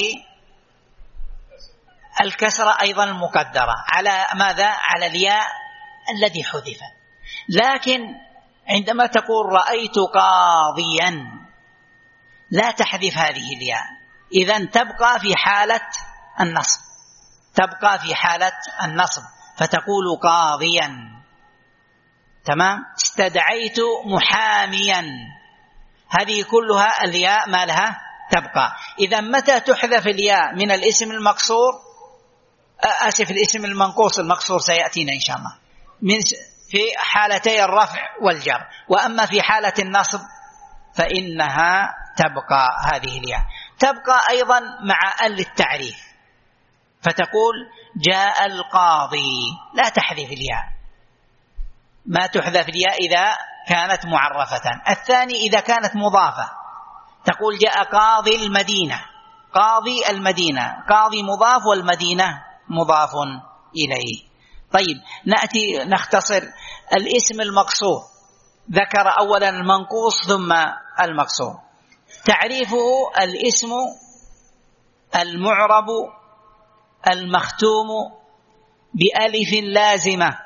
الكسرة أيضا مقدرة على ماذا؟ على الياء الذي حذف. لكن عندما تقول رأيت قاضيا لا تحذف هذه الياء، إذن تبقى في حالة النصب، تبقى في حالة النصب، فتقول قاضيا. تمام. استدعيت محاميا، هذه كلها الياء ما لها تبقى. إذا متى تحذف الياء من الاسم المكسور، آسف الاسم المنقوص المكسور سيأتينا إن شاء الله، من في حالتي الرفع والجر، وأما في حالة النصب فإنها تبقى هذه الياء. تبقى أيضا مع ال التعريف، فتقول جاء القاضي، لا تحذف الياء، ما تحذف الياء إذا كانت معرفة. الثاني إذا كانت مضافة، تقول جاء قاضي المدينة، قاضي المدينة، قاضي مضاف والمدينة مضاف إليه. طيب نأتي نختصر الاسم المقصور، ذكر أولا المنقوص ثم المقصور. تعريفه: الاسم المعرب المختوم بألف لازمة،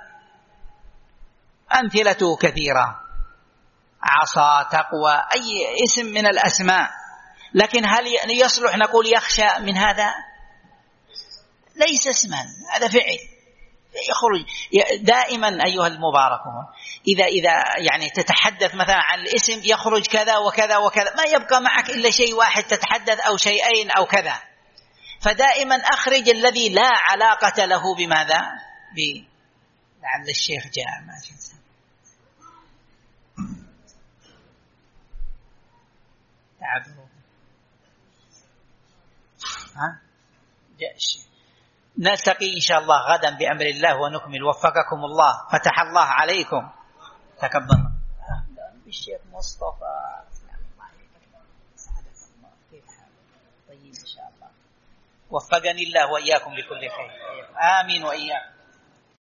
أمثلته كثيرة، عصا، تقوى، أي اسم من الأسماء. لكن هل يصلح نقول يخشى من هذا؟ ليس اسما، هذا فعل يخرج. دائما أيها المباركون إذا إذا يعني تتحدث مثلا عن الاسم يخرج كذا وكذا وكذا، ما يبقى معك إلا شيء واحد تتحدث أو شيئين أو كذا، فدائما أخرج الذي لا علاقة له بماذا؟ ب لعل الشيخ جاء ما شاء. تعذروا ها جاء الشيخ. نلتقي إن شاء الله غدا بأمر الله ونكمل. وفقكم الله، فتح الله عليكم، تكبر. الشيخ مصطفى كيف حالك؟ طيب إن شاء الله. وفقني الله وإياكم لكل خير. آمين وإياكم.